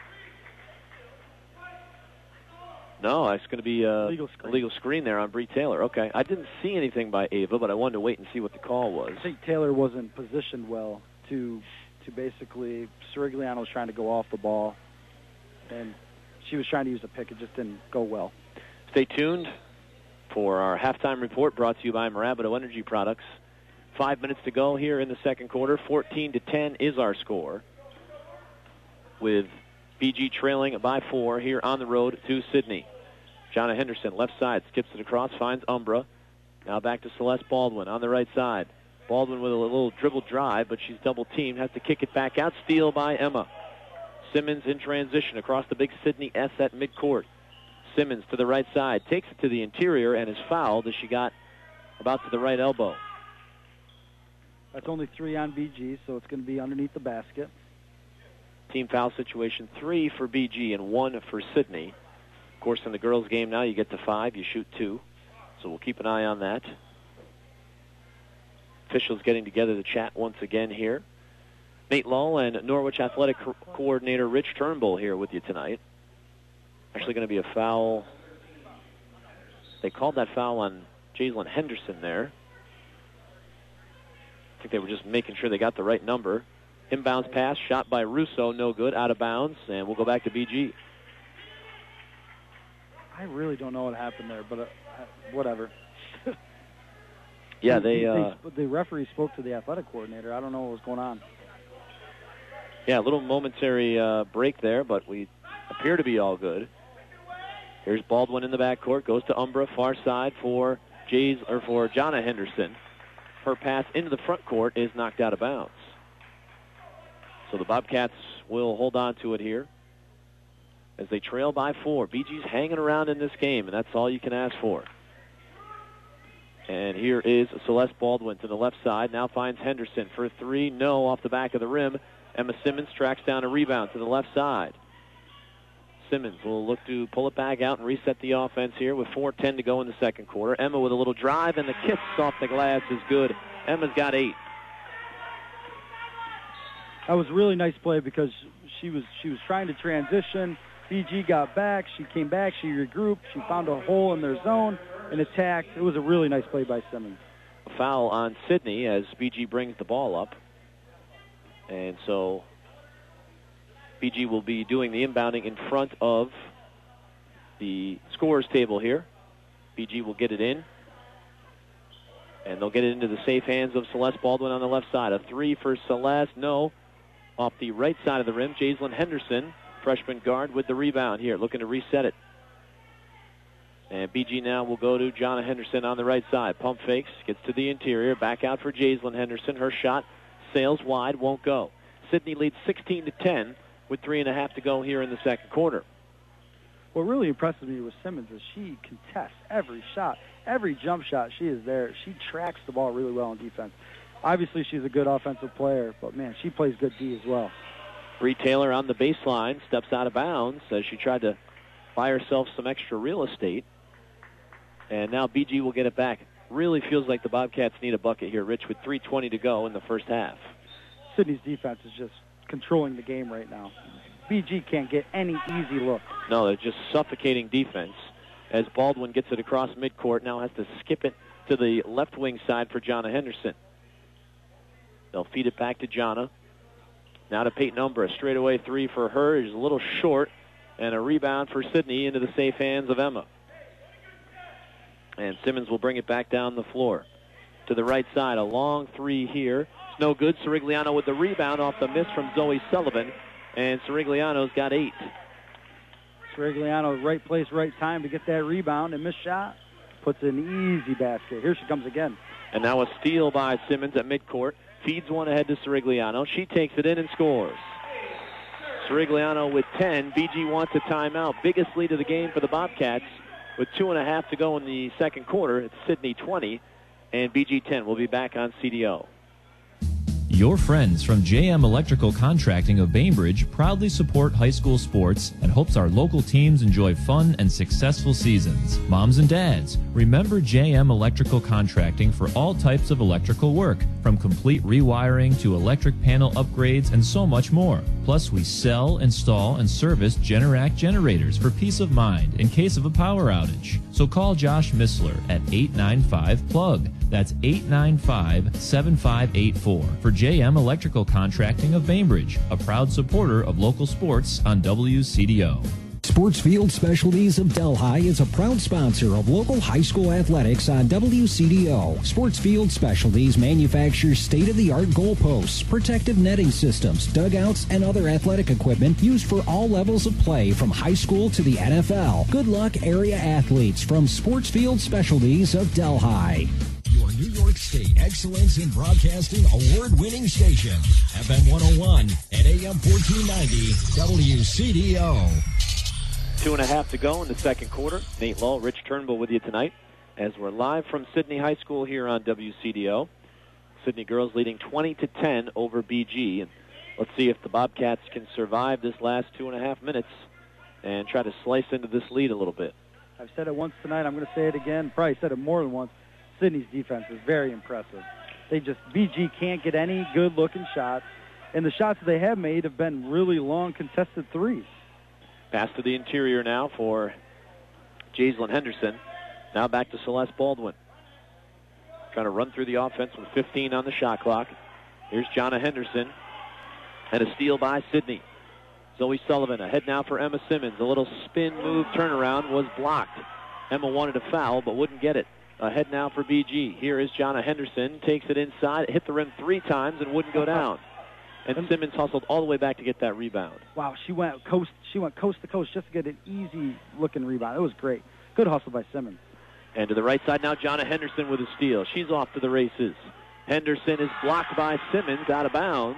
no, it's going to be a legal screen. a legal screen there on Bree Taylor. Okay, I didn't see anything by Ava, but I wanted to wait and see what the call was. I think Taylor wasn't positioned well to to basically, Sirigliano was trying to go off the ball, and she was trying to use a pick. It just didn't go well. Stay tuned for our halftime report brought to you by Marabito Energy Products. Five minutes to go here in the second quarter. fourteen to ten is our score, with B G trailing by four here on the road to Sydney. Jonna Henderson, left side, skips it across, finds Umbra. Now back to Celeste Baldwin on the right side. Baldwin with a little dribble drive, but she's double-teamed, has to kick it back out. Steal by Emma. Simmons in transition across the big Sydney S at midcourt. Simmons to the right side, takes it to the interior, and is fouled as she got about to the right elbow. That's only three on B G, so it's going to be underneath the basket. Team foul situation, three for B G and one for Sydney. Of course, in the girls' game now, you get to five, you shoot two. So we'll keep an eye on that. Officials getting together to chat once again here. Nate Lull and Norwich Athletic Co- Coordinator Rich Turnbull here with you tonight. Actually going to be a foul. They called that foul on Jaislyn Henderson there. I think they were just making sure they got the right number. Inbounds pass, shot by Russo, no good, out of bounds, and we'll go back to B G. I really don't know what happened there, but uh, whatever. Yeah, they, uh, they... The referee spoke to the athletic coordinator. I don't know what was going on. Yeah, a little momentary uh, break there, but we appear to be all good. Here's Baldwin in the backcourt, goes to Umbra, far side for Jays or for Jonna Henderson. Her pass into the front court is knocked out of bounds. So the Bobcats will hold on to it here as they trail by four. B G's hanging around in this game, and that's all you can ask for. And here is Celeste Baldwin to the left side. Now finds Henderson for three. No, off the back of the rim. Emma Simmons tracks down a rebound to the left side. Simmons will look to pull it back out and reset the offense here with four ten to go in the second quarter. Emma with a little drive, and the kiss off the glass is good. Emma's got eight. That was a really nice play because she was she was trying to transition. B G got back. She came back. She regrouped. She found a hole in their zone and attacked. It was a really nice play by Simmons. A foul on Sydney as B G brings the ball up. And so B G will be doing the inbounding in front of the scorers table here. B G will get it in. And they'll get it into the safe hands of Celeste Baldwin on the left side. A three for Celeste. No. Off the right side of the rim, Jaislyn Henderson, freshman guard, with the rebound here, looking to reset it. And B G now will go to Jonna Henderson on the right side. Pump fakes, gets to the interior, back out for Jaislyn Henderson. Her shot sails wide, won't go. Sydney leads sixteen to ten with three and a half to go here in the second quarter. What really impresses me with Simmons is she contests every shot, every jump shot. She is there. She tracks the ball really well in defense. Obviously, she's a good offensive player, but, man, she plays good D as well. Bree Taylor on the baseline, steps out of bounds as she tried to buy herself some extra real estate. And now B G will get it back. Really feels like the Bobcats need a bucket here, Rich, with three twenty to go in the first half. Sydney's defense is just controlling the game right now. B G can't get any easy look. No, they're just suffocating defense. As Baldwin gets it across midcourt, now has to skip it to the left wing side for Jonna Henderson. They'll feed it back to Jonna. Now to Peyton Umbra. Straightaway three for her is a little short. And a rebound for Sydney into the safe hands of Emma. And Simmons will bring it back down the floor. To the right side, a long three here. It's no good. Sirigliano with the rebound off the miss from Zoe Sullivan. And Sirigliano's got eight. Sirigliano, right place, right time to get that rebound. And missed shot. Puts an easy basket. Here she comes again. And now a steal by Simmons at midcourt. Feeds one ahead to Sirigliano. She takes it in and scores. Sirigliano with ten. B G wants a timeout. Biggest lead of the game for the Bobcats with two and a half to go in the second quarter. It's Sydney twenty and B G ten. We'll be back on C D O. Your friends from J M Electrical Contracting of Bainbridge proudly support high school sports and hopes our local teams enjoy fun and successful seasons. Moms and dads, remember J M Electrical Contracting for all types of electrical work, from complete rewiring to electric panel upgrades and so much more. Plus, we sell, install, and service Generac generators for peace of mind in case of a power outage. So call Josh Missler at eight nine five plug. That's eight nine five, seven five eight four for J M Electrical Contracting of Bainbridge, a proud supporter of local sports on W C D O. Sportsfield Specialties of Delhi is a proud sponsor of local high school athletics on W C D O. Sportsfield Specialties manufactures state-of-the-art goalposts, protective netting systems, dugouts, and other athletic equipment used for all levels of play from high school to the N F L. Good luck, area athletes from Sportsfield Specialties of Delhi. Your New York State Excellence in Broadcasting award-winning station, F M one oh one and A M fourteen ninety W C D O. Two and a half to go in the second quarter. Nate Lull, Rich Turnbull with you tonight. as we're live from Sydney High School here on W C D O. Sydney girls leading twenty to ten over B G. And let's see if the Bobcats can survive this last two and a half minutes and try to slice into this lead a little bit. I've said it once tonight. I'm going to say it again. Probably said it more than once. Sydney's defense is very impressive. They just, B G can't get any good-looking shots, and the shots they have made have been really long contested threes. Pass to the interior now for Jaislyn Henderson. Now back to Celeste Baldwin. Trying to run through the offense with fifteen on the shot clock. Here's Jonna Henderson. And a steal by Sydney. Zoe Sullivan ahead now for Emma Simmons. A little spin move turnaround was blocked. Emma wanted a foul but wouldn't get it. Ahead now for B G. Here is Jonna Henderson. Takes it inside. Hit the rim three times and wouldn't go down. And Simmons hustled all the way back to get that rebound. Wow, she went coast, she went coast to coast just to get an easy-looking rebound. It was great. Good hustle by Simmons. And to the right side now, Jonna Henderson with a steal. She's off to the races. Henderson is blocked by Simmons out of bounds.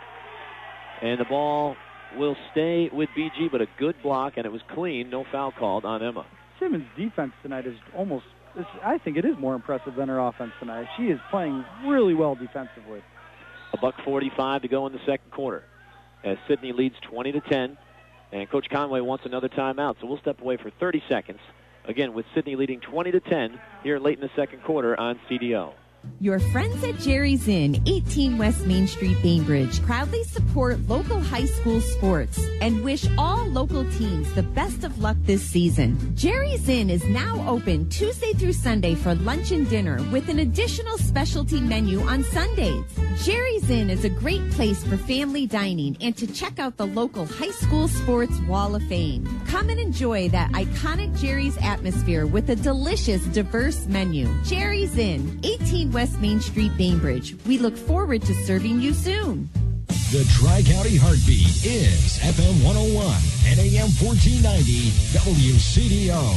And the ball will stay with B G, but a good block, and it was clean. No foul called on Emma. Simmons' defense tonight is almost, I think it is more impressive than her offense tonight. She is playing really well defensively. A buck forty-five to go in the second quarter as Sydney leads twenty to ten. And Coach Conway wants another timeout, so we'll step away for thirty seconds. Again, with Sydney leading twenty to ten here late in the second quarter on C D O. Your friends at Jerry's Inn, eighteen West Main Street, Bainbridge, proudly support local high school sports and wish all local teams the best of luck this season. Jerry's Inn is now open Tuesday through Sunday for lunch and dinner with an additional specialty menu on Sundays. Jerry's Inn is a great place for family dining and to check out the local high school sports wall of fame. Come and enjoy that iconic Jerry's atmosphere with a delicious, diverse menu. Jerry's Inn, eighteen West Main Street, Bainbridge. We look forward to serving you soon. The Tri-County Heartbeat is F M one oh one and A M fourteen ninety W C D O.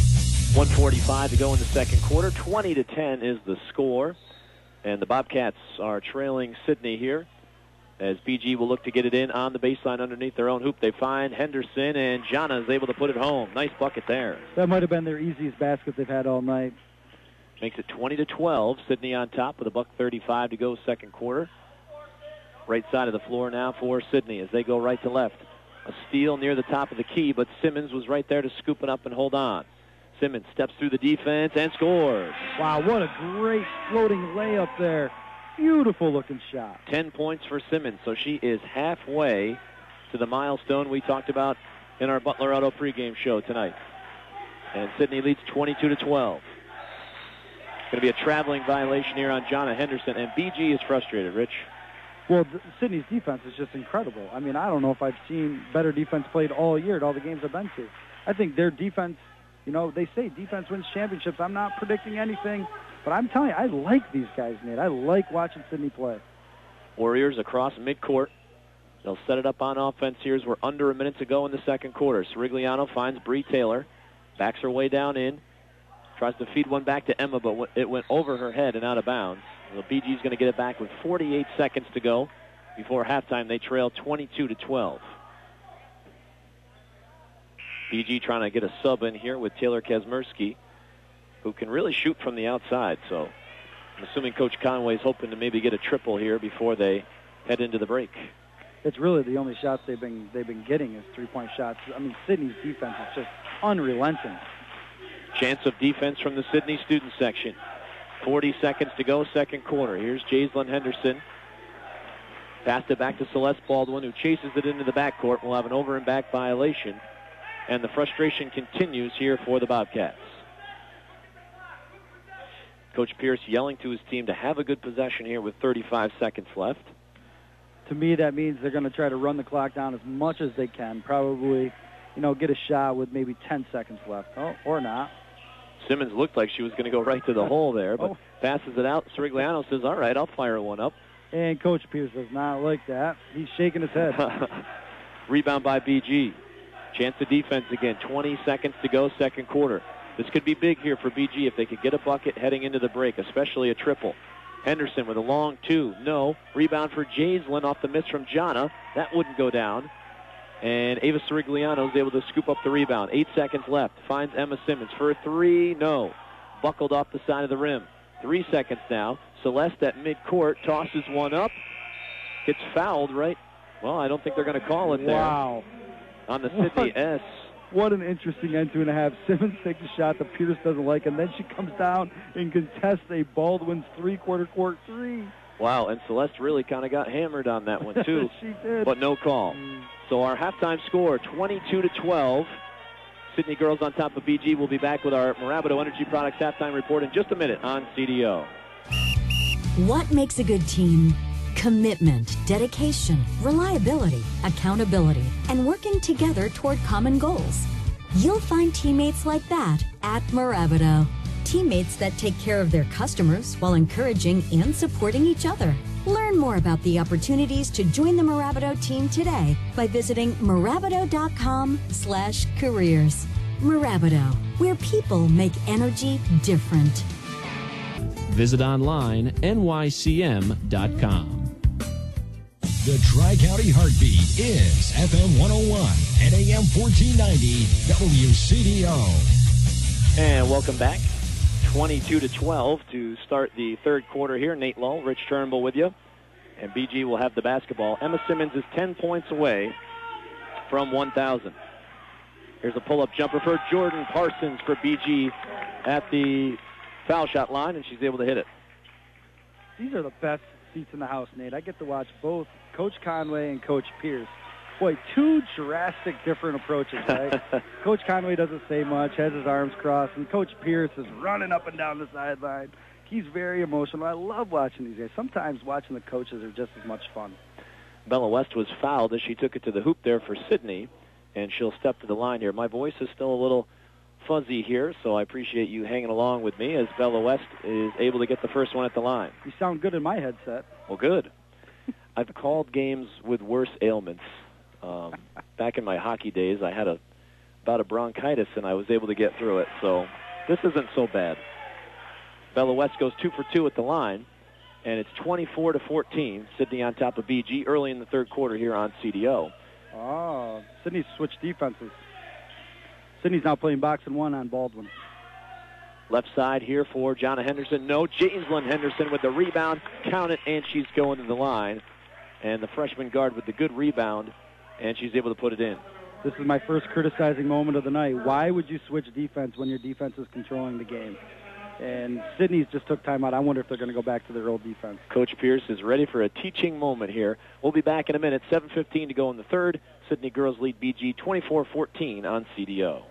one forty-five to go in the second quarter. twenty to ten is the score. And the Bobcats are trailing Sydney here as B G will look to get it in on the baseline underneath their own hoop. They find Henderson, and Jonna is able to put it home. Nice bucket there. That might have been their easiest basket they've had all night. Makes it twenty to twelve. Sydney on top with a buck thirty-five to go second quarter. Right side of the floor now for Sydney as they go right to left. A steal near the top of the key, but Simmons was right there to scoop it up and hold on. Simmons steps through the defense and scores. Wow, what a great floating layup there. Beautiful looking shot. Ten points for Simmons, so she is halfway to the milestone we talked about in our Butler Auto pregame show tonight. And Sydney leads twenty-two to twelve. Going to be a traveling violation here on Jonna Henderson, and B G is frustrated, Rich. Well, Sydney's defense is just incredible. I mean, I don't know if I've seen better defense played all year at all the games I've been to. I think their defense, you know, they say defense wins championships. I'm not predicting anything, but I'm telling you, I like these guys, Nate. I like watching Sydney play. Warriors across midcourt. They'll set it up on offense here as we're under a minute to go in the second quarter. Sirigliano finds Bree Taylor, backs her way down in. Tries to feed one back to Emma, but it went over her head and out of bounds. So B G's going to get it back with forty-eight seconds to go. Before halftime, they trail twenty-two to twelve. B G trying to get a sub in here with Taylor Kazmersky, who can really shoot from the outside. So I'm assuming Coach Conway's hoping to maybe get a triple here before they head into the break. It's really the only shots they've been they've been getting is three-point shots. I mean, Sydney's defense is just unrelenting. Chance of defense from the Sydney student section. forty seconds to go, second quarter. Here's Jaislyn Henderson. Passed it back to Celeste Baldwin, who chases it into the backcourt. We'll have an over and back violation. And the frustration continues here for the Bobcats. Coach Pierce yelling to his team to have a good possession here with thirty-five seconds left. To me, that means they're going to try to run the clock down as much as they can. Probably, you know, get a shot with maybe ten seconds left. Oh, or not. Simmons looked like she was going to go right to the hole there, but oh. passes it out. Sirigliano says, all right, I'll fire one up. And Coach Pierce does not like that. He's shaking his head. Rebound by B G. Chance of defense again. twenty seconds to go, second quarter. This could be big here for B G if they could get a bucket heading into the break, especially a triple. Henderson with a long two. No. Rebound for Jaislyn off the miss from Jonna. That wouldn't go down. And Ava Sirigliano is able to scoop up the rebound. Eight seconds left. Finds Emma Simmons for a three. No. buckled off the side of the rim. Three seconds now. Celeste at midcourt tosses one up. Gets fouled right. Well, I don't think they're going to call it there. Wow. On the Sydney What? S. What an interesting end two and a half. Simmons takes a shot that Pierce doesn't like, and then she comes down and contests a Baldwin's three-quarter court three. Wow, and Celeste really kind of got hammered on that one, too. She did. But no call. So our halftime score, twenty-two to twelve. Sydney girls on top of B G. We'll be back with our Marabato Energy Products halftime report in just a minute on C D O. What makes a good team? Commitment, dedication, reliability, accountability, and working together toward common goals. You'll find teammates like that at Marabato. Teammates that take care of their customers while encouraging and supporting each other. Learn more about the opportunities to join the Marabato team today by visiting Marabato.com slash careers. Marabato, where people make energy different. Visit online, N Y C M dot com. The Tri-County Heartbeat is F M one oh one and A M fourteen ninety W C D O. And welcome back. twenty-two to twelve to start the third quarter here. Nate Lull, Rich Turnbull with you. And B G will have the basketball. Emma Simmons is ten points away from one thousand. Here's a pull-up jumper for Jordan Parsons for B G at the foul shot line, and she's able to hit it. These are the best seats in the house, Nate. I get to watch both Coach Conway and Coach Pierce. Boy, two drastic different approaches, right? Coach Conway doesn't say much, has his arms crossed, and Coach Pierce is running up and down the sideline. He's very emotional. I love watching these guys. Sometimes watching the coaches are just as much fun. Bella West was fouled as she took it to the hoop there for Sydney, and she'll step to the line here. My voice is still a little fuzzy here, so I appreciate you hanging along with me as Bella West is able to get the first one at the line. You sound good in my headset. Well, good. I've called games with worse ailments. Um, back in my hockey days, I had a about a bronchitis, and I was able to get through it, so this isn't so bad. Bella West goes two for two at the line, and it's twenty-four to fourteen. Sydney on top of B G early in the third quarter here on C D O. Oh, Sydney's switched defenses. Sydney's now playing box and one on Baldwin. Left side here for Jonna Henderson. No, Janeslyn Henderson with the rebound. Count it, and she's going to the line. And the freshman guard with the good rebound, and she's able to put it in. This is my first criticizing moment of the night. Why would you switch defense when your defense is controlling the game? And Sydney's just took time out. I wonder if they're going to go back to their old defense. Coach Pierce is ready for a teaching moment here. We'll be back in a minute. seven fifteen to go in the third. Sydney girls lead B G twenty-four fourteen on C D O.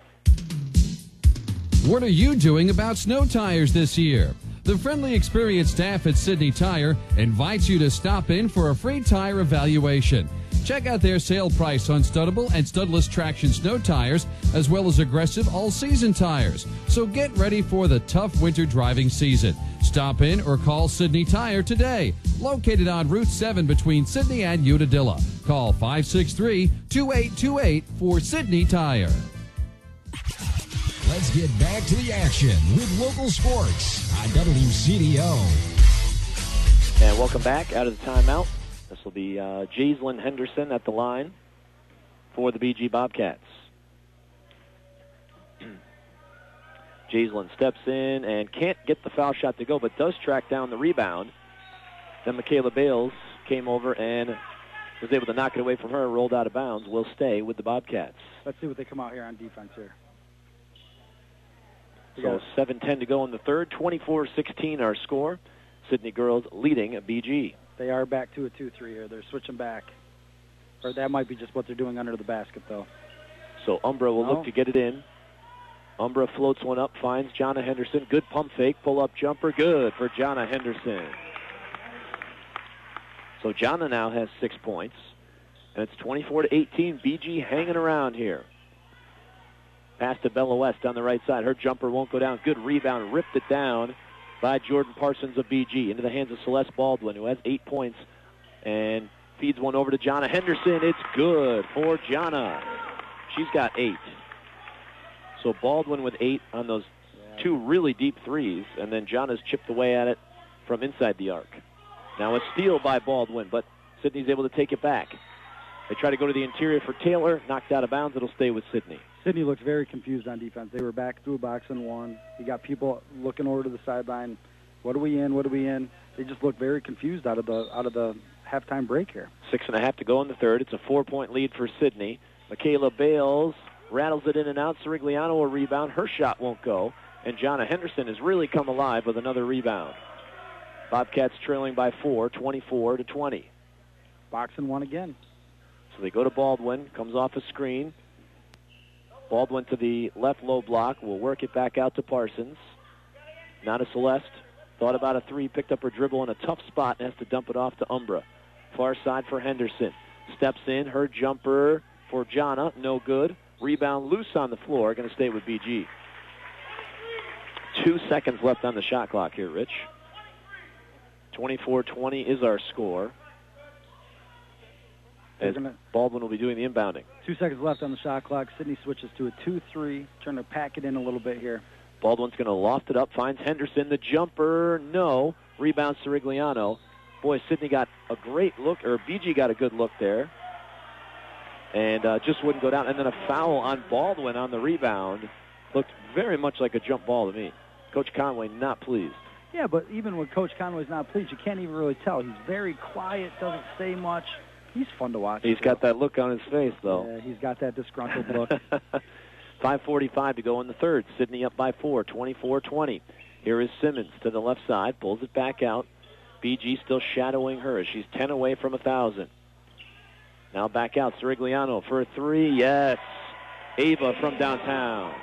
What are you doing about snow tires this year? The friendly, experienced staff at Sydney Tire invites you to stop in for a free tire evaluation. Check out their sale price on studdable and studless traction snow tires, as well as aggressive all-season tires. So get ready for the tough winter driving season. Stop in or call Sydney Tire today. Located on Route seven between Sydney and Unadilla. Call five six three, two eight two eight for Sydney Tire. Let's get back to the action with local sports on W C D O. And welcome back out of the timeout. This will be uh, Janeslyn Henderson at the line for the B G Bobcats. Janeslyn steps in and can't get the foul shot to go, but does track down the rebound. Then Michaela Bales came over and was able to knock it away from her, rolled out of bounds, will stay with the Bobcats. Let's see what they come out here on defense here. So seven ten to go in the third, twenty-four sixteen our score. Sydney girls leading B G. They are back to a two three here. They're switching back. Or that might be just what they're doing under the basket, though. So Umbra will No. look to get it in. Umbra floats one up, finds Jonna Henderson. Good pump fake, pull-up jumper, good for Jonna Henderson. So Jonna now has six points, and it's twenty-four to eighteen. B G hanging around here. Pass to Bella West on the right side. Her jumper won't go down. Good rebound, ripped it down by Jordan Parsons of B G into the hands of Celeste Baldwin, who has eight points, and feeds one over to Jonna Henderson. It's good for Jonna. She's got eight. So Baldwin with eight on those two really deep threes, and then Jonna's chipped away at it from inside the arc. Now a steal by Baldwin, but Sydney's able to take it back. They try to go to the interior for Taylor, knocked out of bounds. It'll stay with Sydney. Sydney looks very confused on defense. They were back through a box and one. You got people looking over to the sideline. What are we in? What are we in? They just look very confused out of the out of the halftime break here. Six and a half to go in the third. It's a four-point lead for Sydney. Michaela Bales rattles it in and out. Sirigliano will rebound. Her shot won't go. And Jonna Henderson has really come alive with another rebound. Bobcats trailing by four, twenty-four to twenty. Box and one again. So they go to Baldwin. Comes off a screen. Baldwin to the left low block. Will work it back out to Parsons. Now to Celeste. Thought about a three. Picked up her dribble in a tough spot and has to dump it off to Umbra. Far side for Henderson. Steps in. Her jumper for Jonna. No good. Rebound loose on the floor. Going to stay with B G. Two seconds left on the shot clock here, Rich. twenty-four twenty is our score. As gonna, Baldwin will be doing the inbounding. Two seconds left on the shot clock. Sydney switches to a two three, trying to pack it in a little bit here. Baldwin's going to loft it up, finds Henderson. The jumper, no. Rebound Sirigliano. Boy, Sydney got a great look, or B G got a good look there. And uh, just wouldn't go down. And then a foul on Baldwin on the rebound. Looked very much like a jump ball to me. Coach Conway not pleased. Yeah, but even when Coach Conway's not pleased, you can't even really tell. He's very quiet, doesn't say much. He's fun to watch. He's got that look on his face, though. Yeah, he's got that disgruntled look. five forty-five to go in the third. Sydney up by four, twenty-four twenty. Here is Simmons to the left side, pulls it back out. B G still shadowing her. She's ten away from one thousand. Now back out, Sirigliano for a three. Yes. Ava from downtown.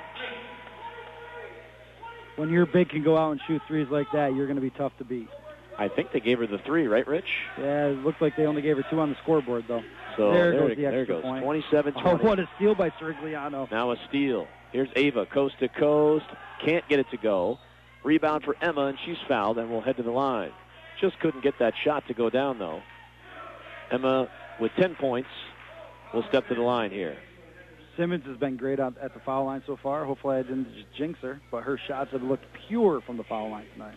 When your big can go out and shoot threes like that, you're going to be tough to beat. I think they gave her the three, right, Rich? Yeah, it looked like they only gave her two on the scoreboard, though. So there, there goes it, the there extra goes. point. twenty-seven twenty. Oh, what a steal by Sirigliano. Now a steal. Here's Ava, coast to coast. Can't get it to go. Rebound for Emma, and she's fouled, and will head to the line. Just couldn't get that shot to go down, though. Emma, with ten points, will step to the line here. Simmons has been great at the foul line so far. Hopefully I didn't just jinx her, but her shots have looked pure from the foul line tonight.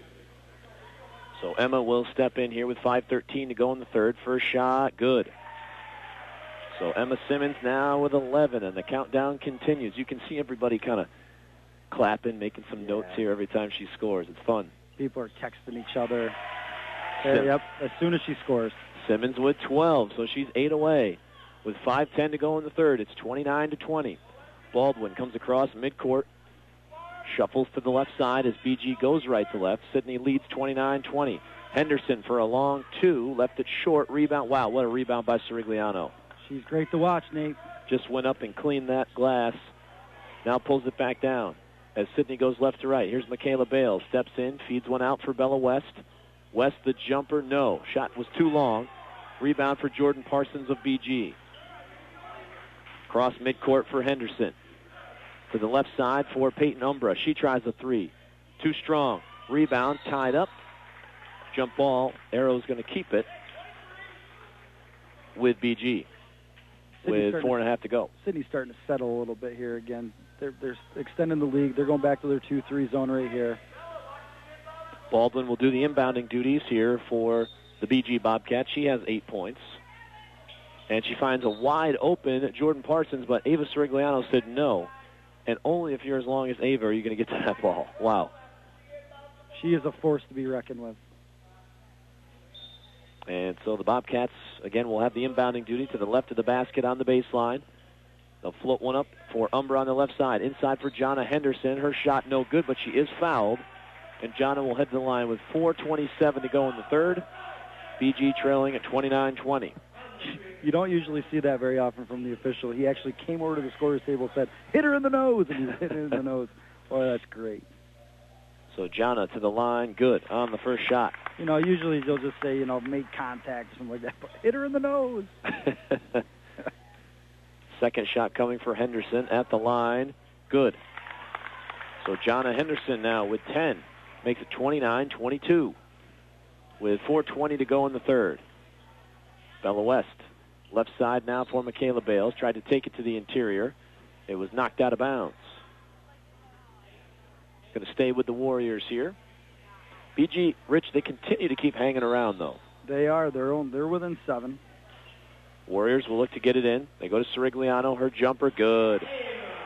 So Emma will step in here with five thirteen to go in the third. First shot, good. So Emma Simmons now with eleven, and the countdown continues. You can see everybody kind of clapping, making some notes here every time she scores. It's fun. People are texting each other. There, yep, as soon as she scores. Simmons with twelve, so she's eight away. With five ten to go in the third, it's twenty-nine to twenty. Baldwin comes across midcourt, shuffles to the left side as B G goes right to left. Sydney leads twenty-nine twenty. Henderson for a long two, left it short, rebound. Wow, what a rebound by Sirigliano. She's great to watch, Nate. Just went up and cleaned that glass. Now pulls it back down as Sydney goes left to right. Here's Michaela Bales, steps in, feeds one out for Bella West. West the jumper, no. Shot was too long. Rebound for Jordan Parsons of B G. Cross midcourt for Henderson. To the left side for Peyton Umbra. She tries a three. Too strong. Rebound, tied up. Jump ball. Arrow's going to keep it with B G. With four and a half to go. Sydney's starting to settle a little bit here again. They're, they're extending the league. They're going back to their two three zone right here. Baldwin will do the inbounding duties here for the B G Bobcats. She has eight points. And she finds a wide open Jordan Parsons, but Ava Sirigliano said no. And only if you're as long as Ava are you going to get to that ball. Wow. She is a force to be reckoned with. And so the Bobcats, again, will have the inbounding duty to the left of the basket on the baseline. They'll float one up for Umbra on the left side. Inside for Jonna Henderson. Her shot no good, but she is fouled. And Jonna will head to the line with four twenty-seven to go in the third. B G trailing at twenty-nine twenty. You don't usually see that very often from the official. He actually came over to the scorer's table and said, hit her in the nose, and he hit her in the nose. Boy, that's great. So Jonna to the line, good on the first shot. You know, usually they'll just say, you know, make contact, something like that, but hit her in the nose. Second shot coming for Henderson at the line, good. So Jonna Henderson now with ten, makes it twenty-nine twenty-two. With four twenty to go in the third. Bella West, left side now for Michaela Bales. Tried to take it to the interior. It was knocked out of bounds. Going to stay with the Warriors here. B G, Rich, they continue to keep hanging around, though. They are. They're, on, they're within seven. Warriors will look to get it in. They go to Sirigliano. Her jumper, good.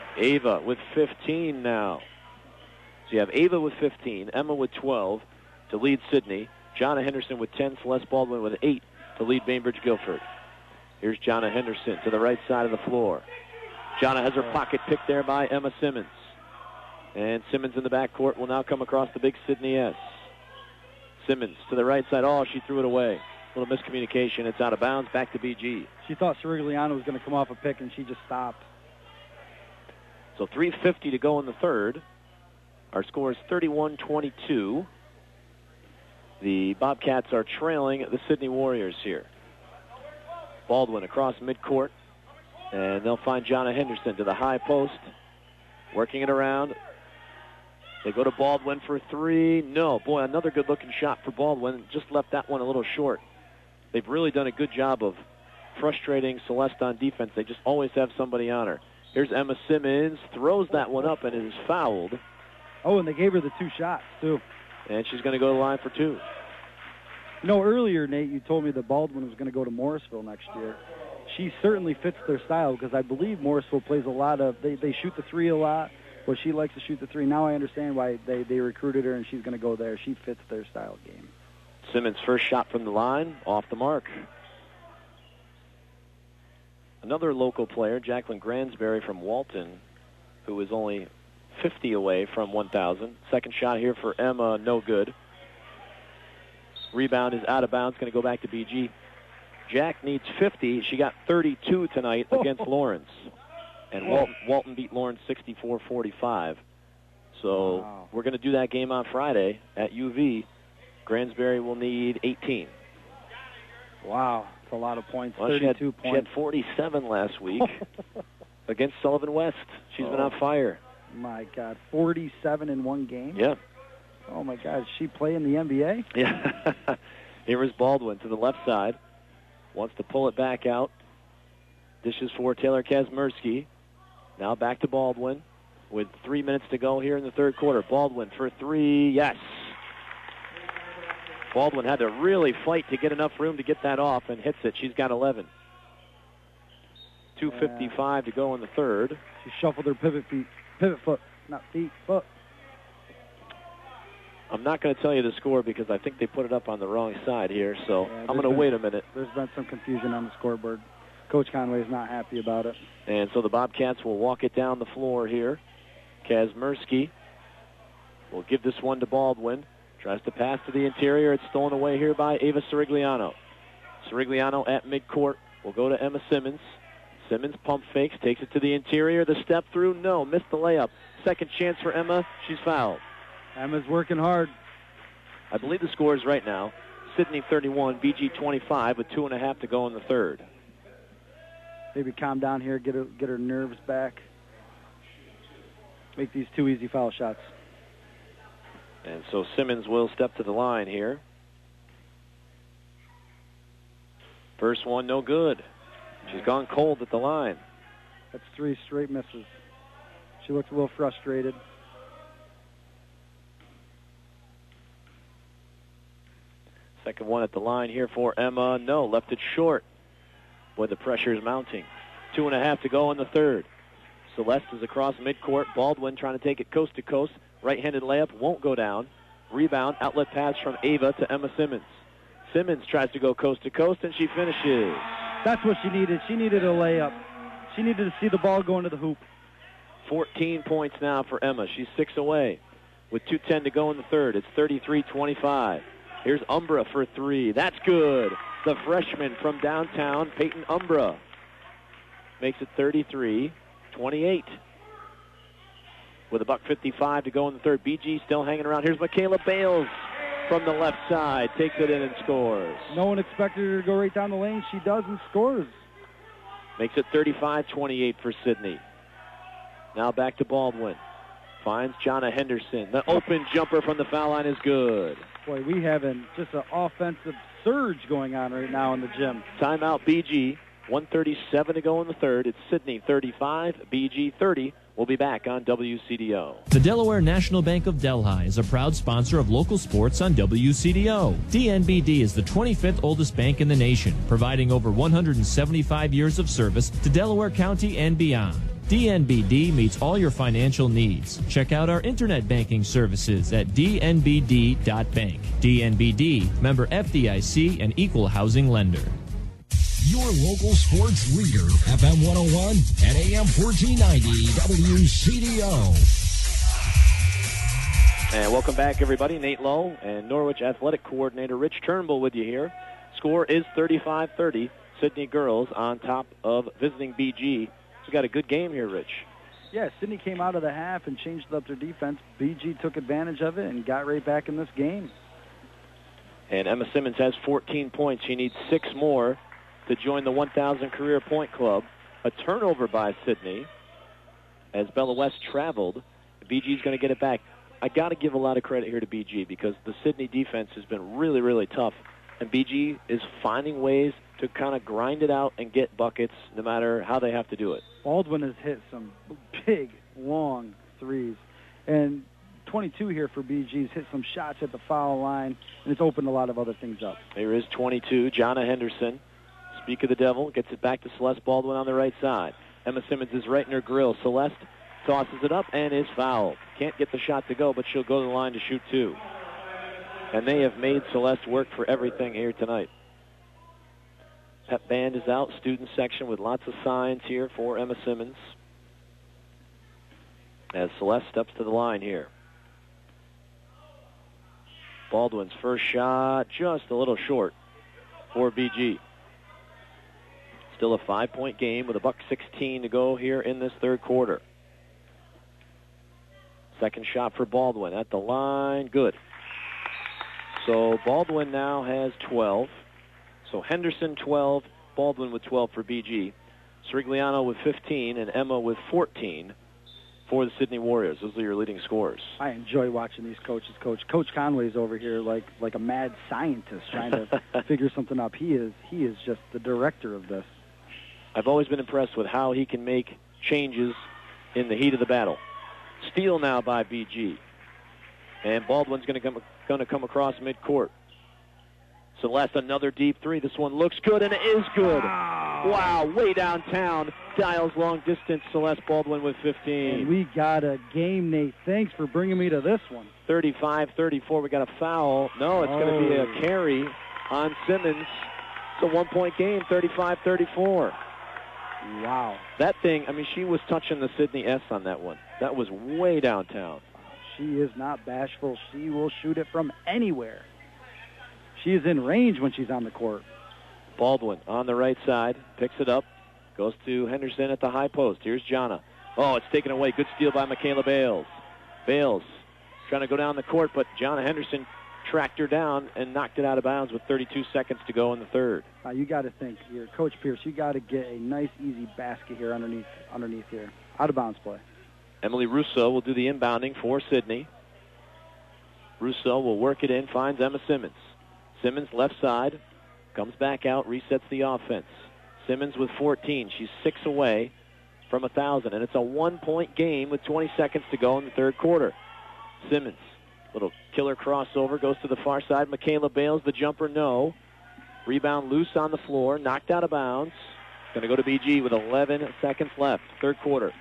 Ava with fifteen now. So you have Ava with fifteen, Emma with twelve to lead Sydney. Jonna Henderson with ten, Celeste Baldwin with eight to lead Bainbridge Guilford. Here's Jonna Henderson to the right side of the floor. Jonna has her pocket picked there by Emma Simmons. And Simmons in the backcourt will now come across the big Sydney S. Simmons to the right side. Oh, she threw it away. A little miscommunication. It's out of bounds. Back to B G. She thought Sirigliano was going to come off a pick, and she just stopped. So three fifty to go in the third. Our score is thirty-one twenty-two. The Bobcats are trailing the Sydney Warriors here. Baldwin across midcourt. And they'll find Jonna Henderson to the high post. Working it around. They go to Baldwin for three. No. Boy, another good-looking shot for Baldwin. Just left that one a little short. They've really done a good job of frustrating Celeste on defense. They just always have somebody on her. Here's Emma Simmons. Throws that one up and is fouled. Oh, and they gave her the two shots, too. And she's going to go to the line for two. You know, earlier, Nate, you told me that Baldwin was going to go to Morrisville next year. She certainly fits their style because I believe Morrisville plays a lot of, they, they shoot the three a lot. Well, she likes to shoot the three. Now I understand why they, they recruited her and she's going to go there. She fits their style of game. Simmons' first shot from the line, off the mark. Another local player, Jacqueline Gransberry from Walton, who is only fifty away from one thousand. Second shot here for Emma, no good. Rebound is out of bounds, going to go back to B G. Jack needs fifty. She got thirty-two tonight against Lawrence. And Walton, Walton beat Lawrence sixty-four forty-five. So Wow. we're going to do that game on Friday at U V. Gransberry will need eighteen. Wow, that's a lot of points. Well, she had, thirty-two she points. had forty-seven last week against Sullivan West. She's been on fire. My God, forty-seven in one game? Yeah. Oh, my God, is she play in the N B A? Yeah. Here is Baldwin to the left side. Wants to pull it back out. Dishes for Taylor Kazmersky. Now back to Baldwin with three minutes to go here in the third quarter. Baldwin for three. Yes. Baldwin had to really fight to get enough room to get that off and hits it. She's got eleven. two fifty-five to go in the third. She shuffled her pivot feet. Pivot foot, not feet, foot. I'm not going to tell you the score because I think they put it up on the wrong side here, so Yeah, I'm there's going to been- wait a minute. There's been some confusion on the scoreboard. Coach Conway is not happy about it. And so the Bobcats will walk it down the floor here. Kazmersky will give this one to Baldwin. Tries to pass to the interior. It's stolen away here by Ava Sirigliano. Sirigliano at midcourt will go to Emma Simmons. Simmons pump fakes, takes it to the interior. The step through, no, missed the layup. Second chance for Emma. She's fouled. Emma's working hard. I believe the score is right now. Sydney thirty-one, B G twenty-five with two and a half to go in the third. Maybe calm down here, get her, get her nerves back. Make these two easy foul shots. And so Simmons will step to the line here. First one, no good. She's gone cold at the line. That's three straight misses. She looks a little frustrated. Second one at the line here for Emma. No, left it short. Boy, the pressure is mounting. Two and a half to go in the third. Celeste is across midcourt. Baldwin trying to take it coast to coast. Right-handed layup won't go down. Rebound, outlet pass from Ava to Emma Simmons. Simmons tries to go coast to coast, and she finishes. That's what she needed. She needed a layup. She needed to see the ball go into the hoop. fourteen points now for Emma. She's six away with two ten to go in the third. It's thirty-three twenty-five. Here's Umbra for three. That's good. The freshman from downtown, Peyton Umbra, makes it thirty-three twenty-eight. With a buck fifty-five to go in the third. B G still hanging around. Here's Michaela Bales from the left side. Takes it in and scores. No one expected her to go right down the lane. She does and scores. Makes it thirty-five twenty-eight for Sydney. Now back to Baldwin. Finds Jonna Henderson. The open jumper from the foul line is good. Boy, we have an, just an offensive surge going on right now in the gym. Timeout B G. one thirty-seven to go in the third. It's Sydney thirty-five, B G thirty. We'll be back on W C D O. The Delaware National Bank of Delhi is a proud sponsor of local sports on W C D O. D N B D is the twenty-fifth oldest bank in the nation, providing over one hundred seventy-five years of service to Delaware County and beyond. D N B D meets all your financial needs. Check out our internet banking services at d n b d dot bank. D N B D, member F D I C and equal housing lender. Your local sports leader, F M one oh one and A M fourteen ninety W C D O. And welcome back, everybody. Nate Lowe and Norwich Athletic Coordinator Rich Turnbull with you here. Score is thirty-five thirty. Sydney girls on top of visiting B G. We got a good game here, Rich. Yeah, Sydney came out of the half and changed up their defense. B G took advantage of it and got right back in this game. And Emma Simmons has fourteen points. She needs six more to join the one thousand career point club. A turnover by Sydney as Bella West traveled. B G's going to get it back. I got to give a lot of credit here to B G because the Sydney defense has been really, really tough. And B G is finding ways to kind of grind it out and get buckets no matter how they have to do it. Baldwin has hit some big, long threes. And twenty-two here for B G's hit some shots at the foul line, and it's opened a lot of other things up. There is twenty-two. Jonna Henderson, speak of the devil, gets it back to Celeste Baldwin on the right side. Emma Simmons is right in her grill. Celeste tosses it up and is fouled. Can't get the shot to go, but she'll go to the line to shoot two. And they have made Celeste work for everything here tonight. Pep band is out, student section with lots of signs here for Emma Simmons. As Celeste steps to the line here. Baldwin's first shot just a little short for B G. Still a five-point game with a buck sixteen to go here in this third quarter. Second shot for Baldwin at the line. Good. So Baldwin now has twelve. So Henderson twelve, Baldwin with twelve for B G. Srigliano with fifteen, and Emma with fourteen for the Sydney Warriors. Those are your leading scorers. I enjoy watching these coaches coach. Coach Conway's over here like like a mad scientist trying to figure something up. He is he is just the director of this. I've always been impressed with how he can make changes in the heat of the battle. Steal now by B G. And Baldwin's going to come going to come across midcourt. Celeste, another deep three. This one looks good, and it is good. Wow, wow, way downtown. Dials long distance. Celeste Baldwin with fifteen. And we got a game, Nate. Thanks for bringing me to this one. thirty-five thirty-four. We got a foul. No, it's oh. going to be a carry on Simmons. It's a one-point game, thirty-five thirty-four. Wow. That thing, I mean, she was touching the Sydney S on that one. That was way downtown. She is not bashful. She will shoot it from anywhere. She is in range when she's on the court. Baldwin on the right side, picks it up, goes to Henderson at the high post. Here's Jonna. Oh, it's taken away. Good steal by Michaela Bales. Bales trying to go down the court, but Jonna Henderson tracked her down and knocked it out of bounds with thirty-two seconds to go in the third. Uh, you got to think here, Coach Pierce, you got to get a nice, easy basket here underneath, underneath here. Out of bounds play. Emily Russo will do the inbounding for Sydney. Russo will work it in, finds Emma Simmons. Simmons left side, comes back out, resets the offense. Simmons with fourteen. She's six away from one thousand, and it's a one-point game with twenty seconds to go in the third quarter. Simmons, little killer crossover, goes to the far side. Michaela Bales, the jumper, no. Rebound loose on the floor, knocked out of bounds. Going to go to B G with eleven seconds left, third quarter.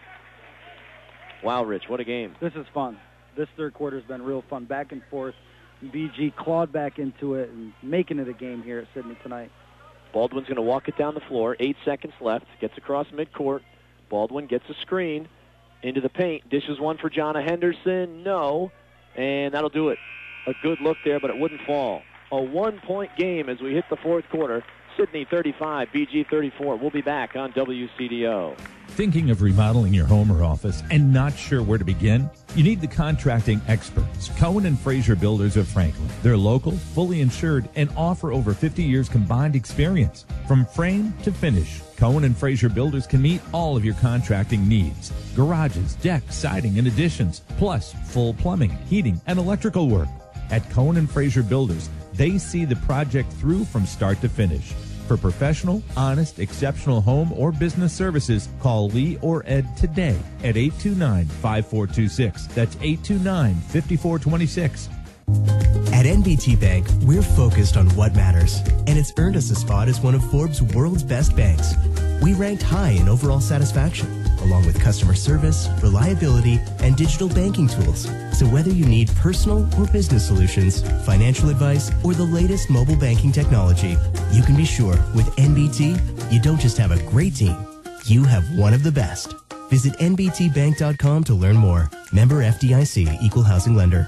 Wow, Rich, what a game. This is fun. This third quarter has been real fun, back and forth. B G clawed back into it and making it a game here at Sydney tonight. Baldwin's going to walk it down the floor. Eight seconds left. Gets across midcourt. Baldwin gets a screen into the paint. Dishes one for Jonna Henderson. No. And that'll do it. A good look there, but it wouldn't fall. A one-point game as we hit the fourth quarter. Sydney thirty-five, B G thirty-four. We'll be back on W C D O. Thinking of remodeling your home or office and not sure where to begin? You need the contracting experts, Cohen and Fraser Builders of Franklin. They're local, fully insured, and offer over fifty years combined experience. From frame to finish, Cohen and Fraser Builders can meet all of your contracting needs. Garages, decks, siding, and additions, plus full plumbing, heating, and electrical work. At Cohen and Fraser Builders, they see the project through from start to finish. For professional, honest, exceptional home or business services, call Lee or Ed today at eight two nine, five four two six. That's eight two nine, five four two six. At N B T Bank, we're focused on what matters, and it's earned us a spot as one of Forbes' world's best banks. We ranked high in overall satisfaction, along with customer service, reliability, and digital banking tools. So whether you need personal or business solutions, financial advice, or the latest mobile banking technology, you can be sure with N B T, you don't just have a great team, you have one of the best. Visit N B T bank dot com to learn more. Member F D I C, Equal Housing Lender.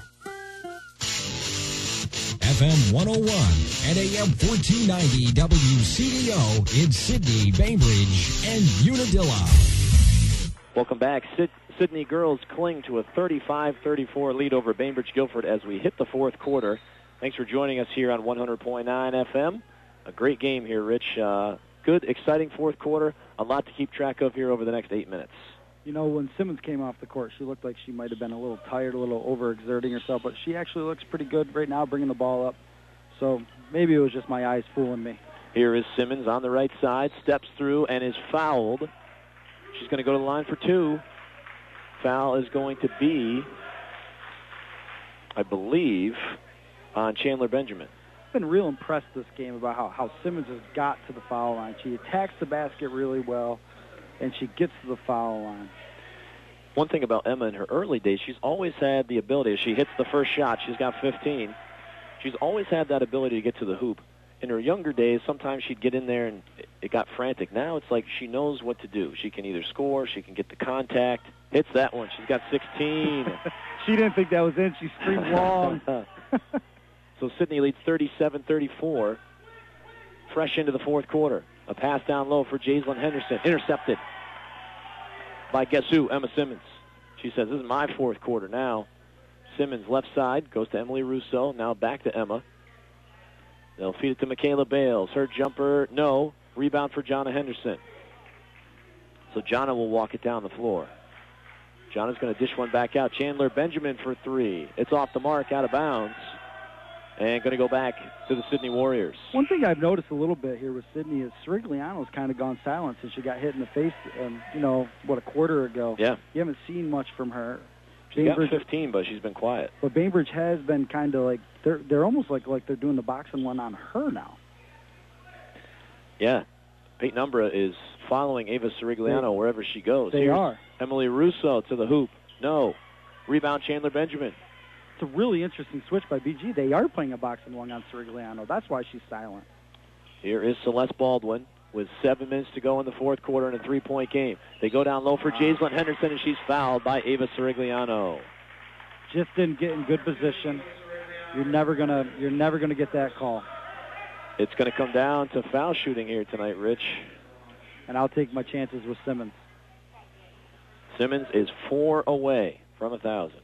F M one oh one and A M fourteen ninety W C D O in Sydney, Bainbridge, and Unadilla. Welcome back. Sid- Sydney girls cling to a thirty-five thirty-four lead over Bainbridge Guilford as we hit the fourth quarter. Thanks for joining us here on one hundred point nine F M. A great game here, Rich. Uh, good, exciting fourth quarter. A lot to keep track of here over the next eight minutes. You know, when Simmons came off the court, she looked like she might have been a little tired, a little overexerting herself, but she actually looks pretty good right now bringing the ball up. So maybe it was just my eyes fooling me. Here is Simmons on the right side, steps through and is fouled. She's going to go to the line for two. Foul is going to be, I believe, on Chandler Benjamin. I've been real impressed this game about how, how Simmons has got to the foul line. She attacks the basket really well, and she gets to the foul line. One thing about Emma in her early days, she's always had the ability. If she hits the first shot, she's got fifteen. She's always had that ability to get to the hoop. In her younger days, sometimes she'd get in there and it got frantic. Now it's like she knows what to do. She can either score, she can get the contact. Hits that one. She's got sixteen. She didn't think that was in. She screamed long. So Sydney leads thirty-seven thirty-four. Fresh into the fourth quarter. A pass down low for Jaislyn Henderson. Intercepted by guess who? Emma Simmons. She says, this is my fourth quarter now. Simmons left side, goes to Emily Russo. Now back to Emma. They'll feed it to Michaela Bales. Her jumper, no. Rebound for Jonna Henderson. So Jonna will walk it down the floor. Jonna's going to dish one back out. Chandler Benjamin for three. It's off the mark, out of bounds. And going to go back to the Sydney Warriors. One thing I've noticed a little bit here with Sydney is Sirigliano's kind of gone silent since she got hit in the face, um, you know, what, a quarter ago. Yeah. You haven't seen much from her. She's got fifteen, but she's been quiet. But Bainbridge has been kind of like, they're they're almost like, like they're doing the boxing one on her now. Yeah. Peyton Umbra is following Ava Sirigliano they, wherever she goes. They Here's are. Emily Russo to the hoop. No. Rebound Chandler Benjamin. It's a really interesting switch by B G. They are playing a boxing one on Sirigliano. That's why she's silent. Here is Celeste Baldwin with seven minutes to go in the fourth quarter in a three-point game. They go down low for Jaislyn Henderson, and she's fouled by Ava Sirigliano. Just didn't get in good position. You're never gonna you're never gonna get that call. It's going to come down to foul shooting here tonight, Rich. And I'll take my chances with Simmons. Simmons is four away from a thousand.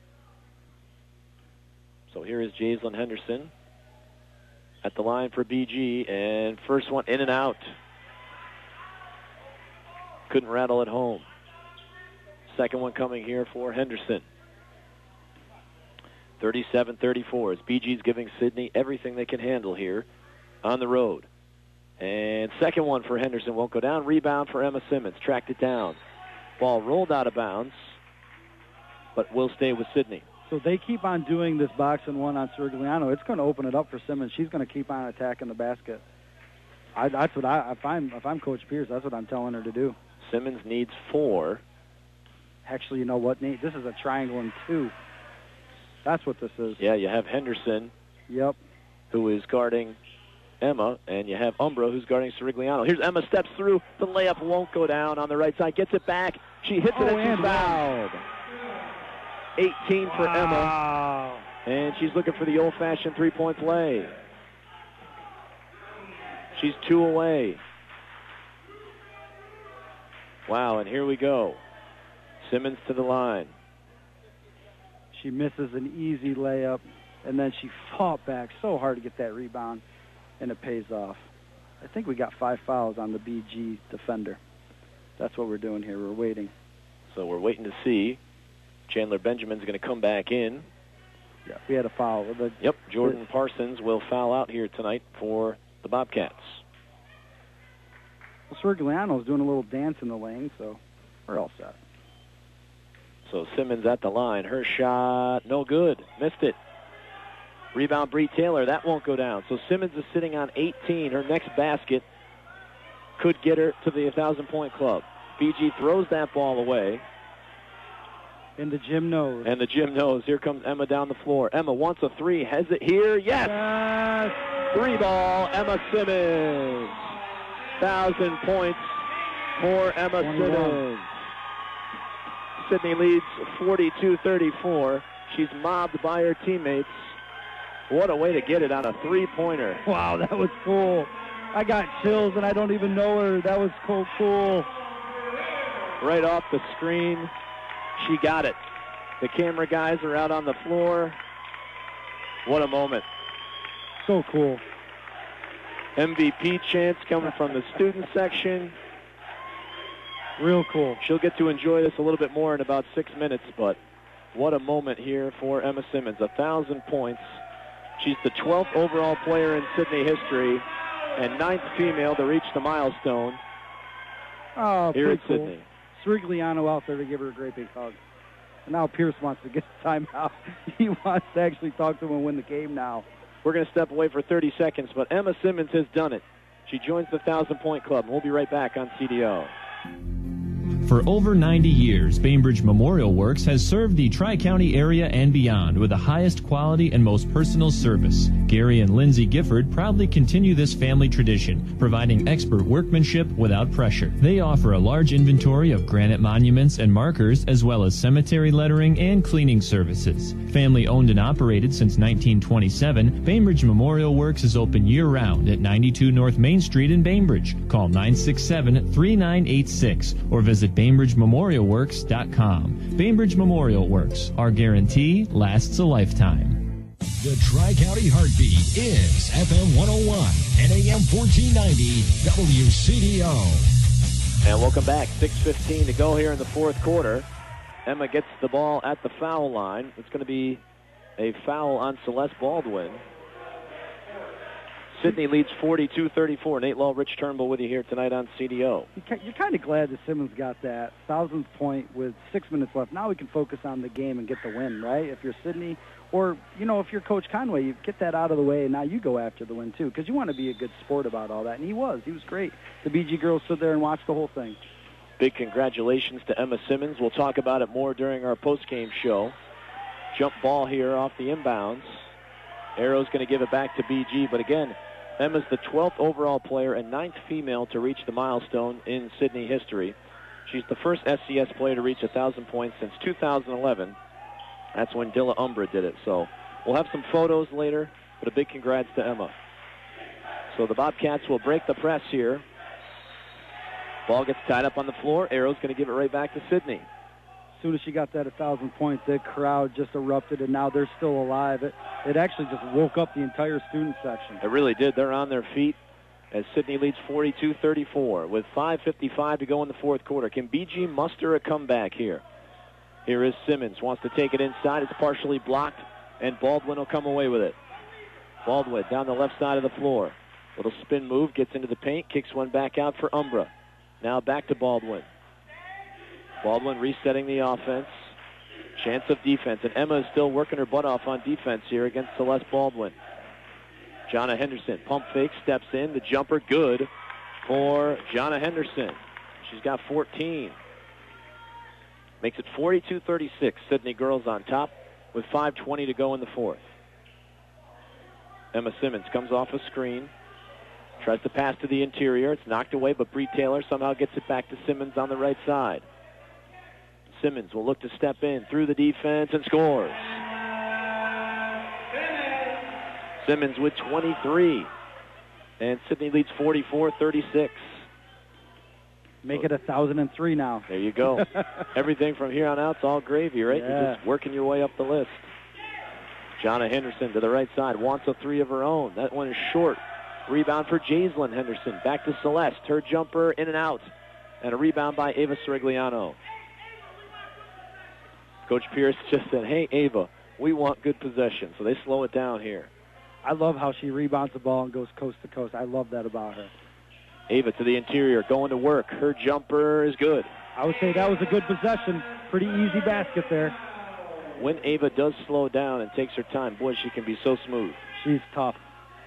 So here is Jaislyn Henderson at the line for B G, and first one in and out. Couldn't rattle it home. Second one coming here for Henderson. thirty-seven thirty-four as B G's giving Sydney everything they can handle here on the road. And second one for Henderson won't go down. Rebound for Emma Simmons. Tracked it down. Ball rolled out of bounds, but will stay with Sydney. So they keep on doing this box and one on Sirigliano. It's going to open it up for Simmons. She's going to keep on attacking the basket. I, that's what I, if I'm if I'm Coach Pierce, that's what I'm telling her to do. Simmons needs four. Actually, you know what, Nate? This is a triangle and two. That's what this is. Yeah, you have Henderson. Yep. Who is guarding Emma, and you have Umbra who's guarding Sirigliano. Here's Emma, steps through. The layup won't go down on the right side. Gets it back. She hits oh, it and, and she's fouled. eighteen for wow. Emma. And she's looking for the old-fashioned three-point play. She's two away. Wow, and here we go. Simmons to the line. She misses an easy layup, and then she fought back so hard to get that rebound, and it pays off. I think we got five fouls on the B G defender. That's what we're doing here. We're waiting. So we're waiting to see. Chandler Benjamin's going to come back in. Yeah, we had a foul. The, yep, Jordan Parsons will foul out here tonight for the Bobcats. Well, Sirigliano's doing a little dance in the lane, so we're all set. So Simmons at the line. Her shot, no good. Missed it. Rebound, Bree Taylor. That won't go down. So Simmons is sitting on eighteen. Her next basket could get her to the one thousand point club. B G throws that ball away. And the gym knows. And the gym knows. Here comes Emma down the floor. Emma wants a three. Has it here? Yes! yes. Three ball, Emma Simmons. Thousand points for Emma Simmons. Sydney leads forty-two thirty-four. She's mobbed by her teammates. What a way to get it on a three-pointer. Wow, that was cool. I got chills, and I don't even know her. That was so cool. Right off the screen, she got it. The camera guys are out on the floor. What a moment. So cool. M V P chants coming from the student section. Real cool. She'll get to enjoy this a little bit more in about six minutes, but what a moment here for Emma Simmons. A thousand points. She's the twelfth overall player in Sydney history and ninth female to reach the milestone oh, here at cool. Sydney. Srigliano out there to give her a great big hug. And now Pierce wants to get the timeout. He wants to actually talk to him and win the game now. We're going to step away for thirty seconds, but Emma Simmons has done it. She joins the thousand-point club, and we'll be right back on C D O. For over ninety years, Bainbridge Memorial Works has served the Tri-County area and beyond with the highest quality and most personal service. Gary and Lindsay Gifford proudly continue this family tradition, providing expert workmanship without pressure. They offer a large inventory of granite monuments and markers, as well as cemetery lettering and cleaning services. Family owned and operated since nineteen twenty-seven, Bainbridge Memorial Works is open year-round at ninety-two North Main Street in Bainbridge. Call nine six seven, three nine eight six or visit Bainbridge Memorial Works dot com. Bainbridge Memorial Works. Our guarantee lasts a lifetime. The Tri-County Heartbeat is F M one oh one and A M fourteen ninety W C D O. And welcome back. six fifteen to go here in the fourth quarter. Emma gets the ball at the foul line. It's going to be a foul on Celeste Baldwin. Sydney leads forty-two thirty-four. Nate Law, Rich Turnbull with you here tonight on C D O. You're kind of glad that Simmons got that thousandth point with six minutes left. Now we can focus on the game and get the win, right? If you're Sydney, or, you know, if you're Coach Conway, you get that out of the way, and now you go after the win, too, because you want to be a good sport about all that. And he was. He was great. The B G girls stood there and watched the whole thing. Big congratulations to Emma Simmons. We'll talk about it more during our post-game show. Jump ball here off the inbounds. Arrow's going to give it back to B G, but again, Emma's the twelfth overall player and ninth female to reach the milestone in Sydney history. She's the first S C S player to reach one thousand points since two thousand eleven. That's when Dilla Umbra did it. So we'll have some photos later, but a big congrats to Emma. So the Bobcats will break the press here. Ball gets tied up on the floor. Arrow's going to give it right back to Sydney. As soon as she got that one thousand points, the crowd just erupted, and now they're still alive. It, it actually just woke up the entire student section. It really did. They're on their feet as Sydney leads forty-two thirty-four with five fifty-five to go in the fourth quarter. Can B G muster a comeback here? Here is Simmons. Wants to take it inside. It's partially blocked, and Baldwin will come away with it. Baldwin down the left side of the floor. Little spin move, gets into the paint, kicks one back out for Umbra. Now back to Baldwin. Baldwin resetting the offense. Chance of defense. And Emma is still working her butt off on defense here against Celeste Baldwin. Jonna Henderson. Pump fake. Steps in. The jumper good for Jonna Henderson. She's got fourteen. Makes it forty-two thirty-six. Sydney girls on top with five twenty to go in the fourth. Emma Simmons comes off a screen. Tries to pass to the interior. It's knocked away, but Bree Taylor somehow gets it back to Simmons on the right side. Simmons will look to step in through the defense and scores. Simmons with twenty-three. And Sydney leads forty-four thirty-six. Make it one thousand three now. There you go. Everything from here on out is all gravy, right? Yeah. You're just working your way up the list. Jonna Henderson to the right side wants a three of her own. That one is short. Rebound for Jaislyn Henderson. Back to Celeste. Her jumper in and out. And a rebound by Ava Srigliano. Coach Pierce just said, hey, Ava, we want good possession. So they slow it down here. I love how she rebounds the ball and goes coast to coast. I love that about her. Ava to the interior, going to work. Her jumper is good. I would say that was a good possession. Pretty easy basket there. When Ava does slow down and takes her time, boy, she can be so smooth. She's tough.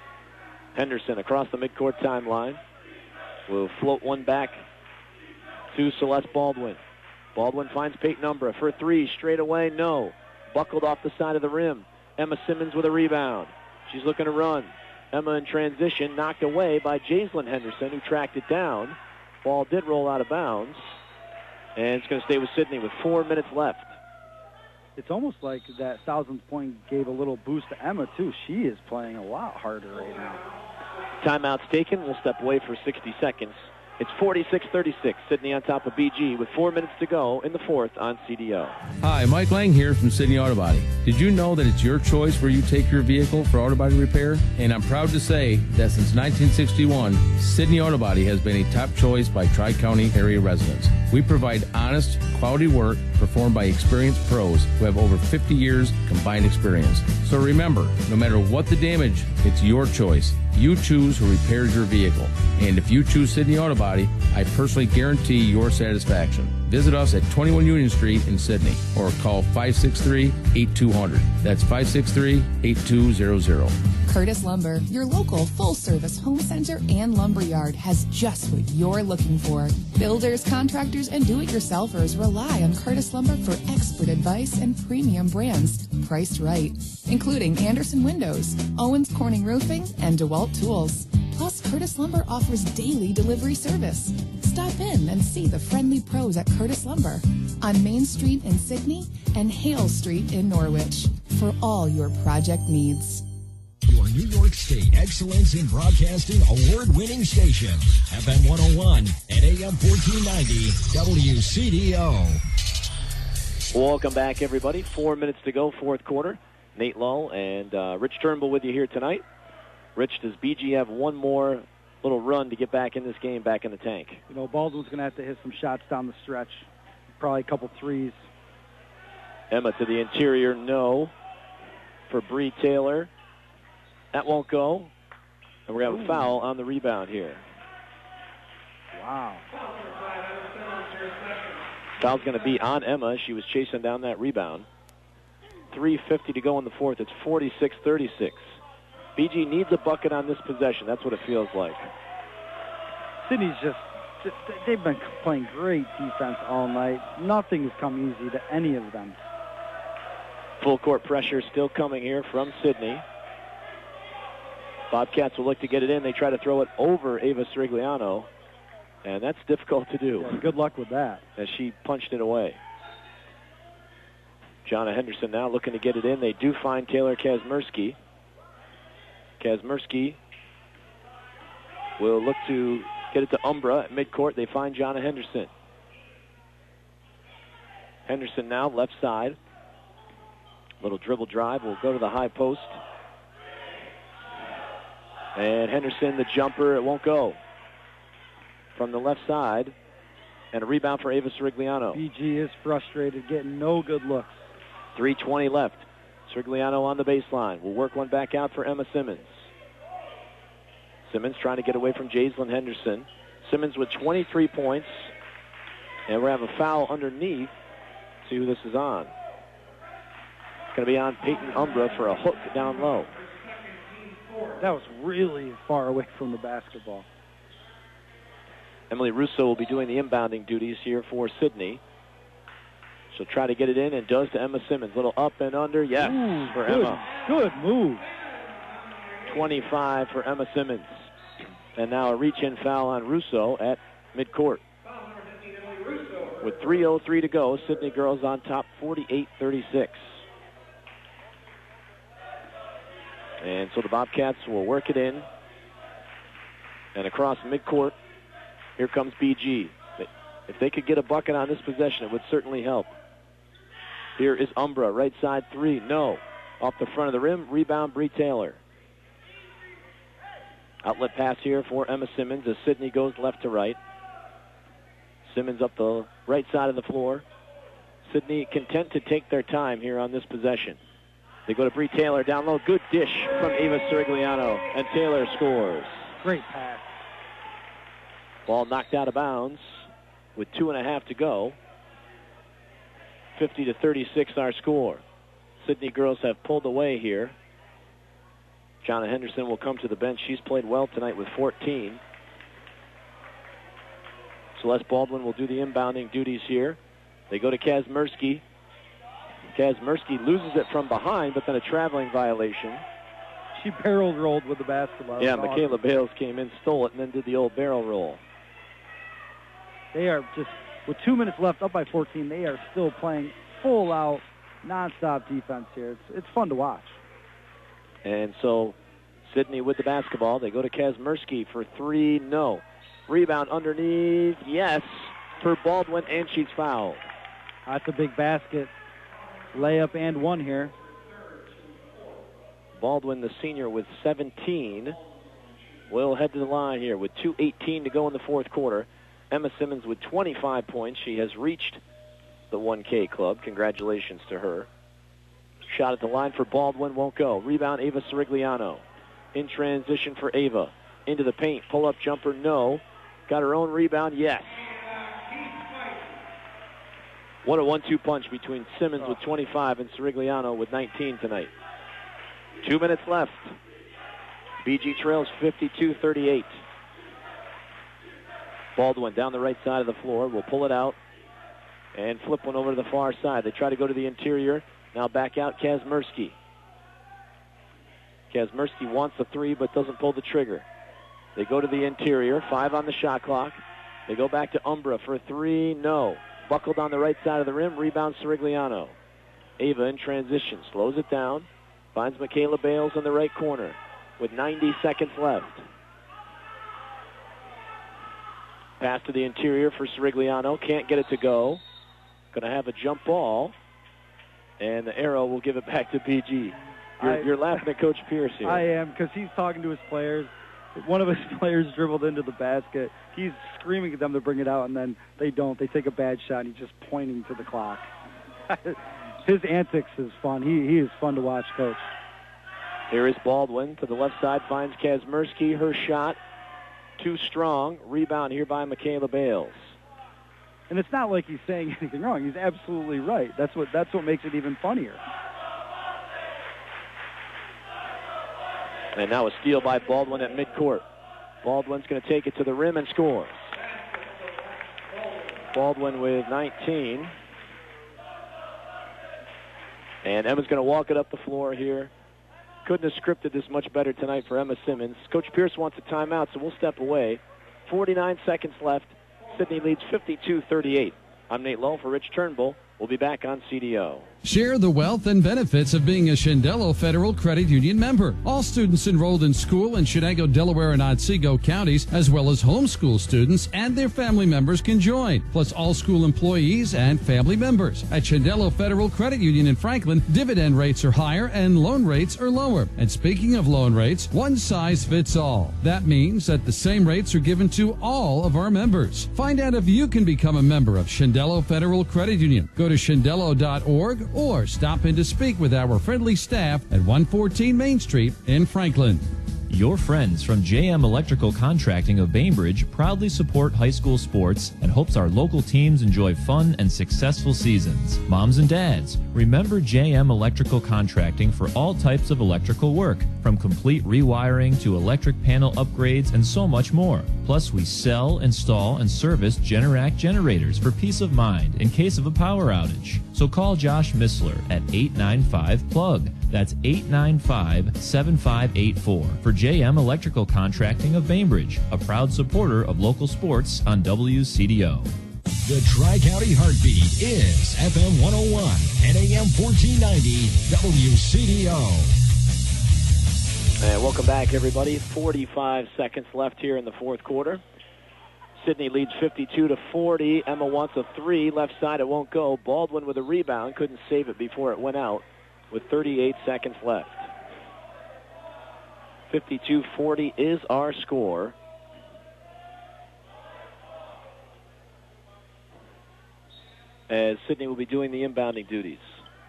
Henderson across the midcourt timeline will float one back to Celeste Baldwin. Baldwin finds Peyton Umbra for three. Straight away, no. Buckled off the side of the rim. Emma Simmons with a rebound. She's looking to run. Emma in transition, knocked away by Jaislyn Henderson, who tracked it down. Ball did roll out of bounds. And it's going to stay with Sydney with four minutes left. It's almost like that thousandth point gave a little boost to Emma, too. She is playing a lot harder right now. Timeout's taken. We'll step away for sixty seconds. It's forty-six thirty-six. Sydney on top of B G with four minutes to go in the fourth on C D O. Hi, Mike Lang here from Sydney Auto Body. Did you know that it's your choice where you take your vehicle for auto body repair? And I'm proud to say that since nineteen sixty-one, Sydney Auto Body has been a top choice by Tri-County area residents. We provide honest, quality work performed by experienced pros who have over fifty years combined experience. So remember, no matter what the damage, it's your choice. You choose who repairs your vehicle. And if you choose Sydney Auto Body, I personally guarantee your satisfaction. Visit us at twenty-one Union Street in Sydney or call five six three, eight two zero zero. That's five six three, eight two zero zero. Curtis Lumber, your local full-service home center and lumber yard, has just what you're looking for. Builders, contractors, and do-it-yourselfers rely on Curtis Lumber for expert advice and premium brands priced right, including Anderson Windows, Owens Corning Roofing, and DeWalt Tools. Plus, Curtis Lumber offers daily delivery service. Stop in and see the friendly pros at Curtis Lumber on Main Street in Sydney and Hale Street in Norwich for all your project needs. Your New York State Excellence in Broadcasting award-winning station, F M one oh one and A M fourteen ninety W C D O. Welcome back, everybody. Four minutes to go, fourth quarter. Nate Lull and uh, Rich Turnbull with you here tonight. Rich, does B G have one more little run to get back in this game, back in the tank? You know, Baldwin's going to have to hit some shots down the stretch. Probably a couple threes. Emma to the interior, no. For Bree Taylor. That won't go. And we're going to have a foul on the rebound here. Wow. Foul's going to be on Emma. She was chasing down that rebound. three fifty to go in the fourth. It's forty-six thirty-six. B G needs a bucket on this possession. That's what it feels like. Sydney's just, just they've been playing great defense all night. Nothing has come easy to any of them. Full court pressure still coming here from Sydney. Bobcats will look to get it in. They try to throw it over Ava Sirigliano, and that's difficult to do. Yeah, good luck with that. As she punched it away. Jonna Henderson now looking to get it in. They do find Taylor Kazmersky. Kazmersky will look to get it to Umbra at midcourt. They find Jonna Henderson. Henderson now left side. Little dribble drive will go to the high post. And Henderson, the jumper, it won't go. From the left side. And a rebound for Ava Sirigliano. B G is frustrated, getting no good looks. three twenty left. Sirigliano on the baseline. Will work one back out for Emma Simmons. Simmons trying to get away from Jaislyn Henderson. Simmons with twenty-three points. And we're going to have a foul underneath. See who this is on. It's going to be on Peyton Umbra for a hook down low. That was really far away from the basketball. Emily Russo will be doing the inbounding duties here for Sydney. She'll try to get it in and does to Emma Simmons. Little up and under. Yes, Ooh, for good, Emma. Good move. twenty-five for Emma Simmons. And now a reach-in foul on Russo at midcourt. With three oh three to go, Sydney girls on top forty-eight thirty-six. And so the Bobcats will work it in. And across midcourt, here comes B G. If they could get a bucket on this possession, it would certainly help. Here is Umbra, right side three. No. Off the front of the rim, rebound Bree Taylor. Outlet pass here for Emma Simmons as Sydney goes left to right. Simmons up the right side of the floor. Sydney content to take their time here on this possession. They go to Bree Taylor down low. Good dish from Ava Sirigliano, and Taylor scores. Great pass. Ball knocked out of bounds with two and a half to go. fifty to thirty-six our score. Sydney girls have pulled away here. Jonna Henderson will come to the bench. She's played well tonight with fourteen. Celeste Baldwin will do the inbounding duties here. They go to Kazmersky. Kazmersky loses it from behind, but then a traveling violation. She barrel rolled with the basketball. Yeah, Awesome. Michaela Bales came in, stole it, and then did the old barrel roll. They are just, with two minutes left, up by fourteen, they are still playing full-out, nonstop defense here. It's, it's fun to watch. And so Sydney with the basketball. They go to Kazmersky for three. No. Rebound underneath. Yes. For Baldwin, and she's fouled. That's a big basket. Layup and one here. Baldwin, the senior, with seventeen, will head to the line here with two eighteen to go in the fourth quarter. Emma Simmons with twenty-five points. She has reached the one K club. Congratulations to her. Shot at the line for Baldwin, won't go. Rebound, Ava Sirigliano. In transition for Ava. Into the paint, pull-up jumper, no. Got her own rebound, yes. What a one two punch between Simmons with twenty-five and Sirigliano with nineteen tonight. Two minutes left. B G trails fifty-two thirty-eight. Baldwin down the right side of the floor. Will pull it out and flip one over to the far side. They try to go to the interior. Now back out Kazmersky. Kazmersky wants a three but doesn't pull the trigger. They go to the interior. Five on the shot clock. They go back to Umbra for a three. No. Buckled on the right side of the rim. Rebound Sirigliano. Ava in transition. Slows it down. Finds Michaela Bales in the right corner with ninety seconds left. Pass to the interior for Sirigliano. Can't get it to go. Going to have a jump ball. And the arrow will give it back to B G. You're, I, you're laughing at Coach Pierce here. I am, because he's talking to his players. One of his players dribbled into the basket. He's screaming at them to bring it out, and then they don't. They take a bad shot, and he's just pointing to the clock. His antics is fun. He, he is fun to watch, Coach. Here is Baldwin to the left side, finds Kazmersky. Her shot, too strong. Rebound here by Michaela Bales. And it's not like he's saying anything wrong. He's absolutely right. That's what that's what makes it even funnier. And now a steal by Baldwin at midcourt. Baldwin's going to take it to the rim and score. Baldwin with nineteen. And Emma's going to walk it up the floor here. Couldn't have scripted this much better tonight for Emma Simmons. Coach Pierce wants a timeout, so we'll step away. forty-nine seconds left. Sydney leads fifty-two thirty-eight. I'm Nate Lowe for Rich Turnbull. We'll be back on C D O. Share the wealth and benefits of being a Shendello Federal Credit Union member. All students enrolled in school in Chenango, Delaware, and Otsego counties, as well as homeschool students and their family members can join, plus all school employees and family members. At Shendello Federal Credit Union in Franklin, dividend rates are higher and loan rates are lower. And speaking of loan rates, one size fits all. That means that the same rates are given to all of our members. Find out if you can become a member of Shendello Federal Credit Union. Go to shendello dot org or stop in to speak with our friendly staff at one fourteen Main Street in Franklin. Your friends from J M Electrical Contracting of Bainbridge proudly support high school sports and hopes our local teams enjoy fun and successful seasons. Moms and dads, remember J M Electrical Contracting for all types of electrical work, from complete rewiring to electric panel upgrades and so much more. Plus, we sell, install, and service Generac generators for peace of mind in case of a power outage. So call Josh Missler at eight nine five plug. That's eight nine five, seven five eight four for J M Electrical Contracting of Bainbridge, a proud supporter of local sports on W C D O. The Tri-County Heartbeat is F M one oh one and A M fourteen ninety W C D O. And welcome back, everybody. forty-five seconds left here in the fourth quarter. Sydney leads fifty-two to forty. Emma wants a three. Left side, it won't go. Baldwin with a rebound. Couldn't save it before it went out with thirty-eight seconds left. fifty-two forty is our score. As Sydney will be doing the inbounding duties.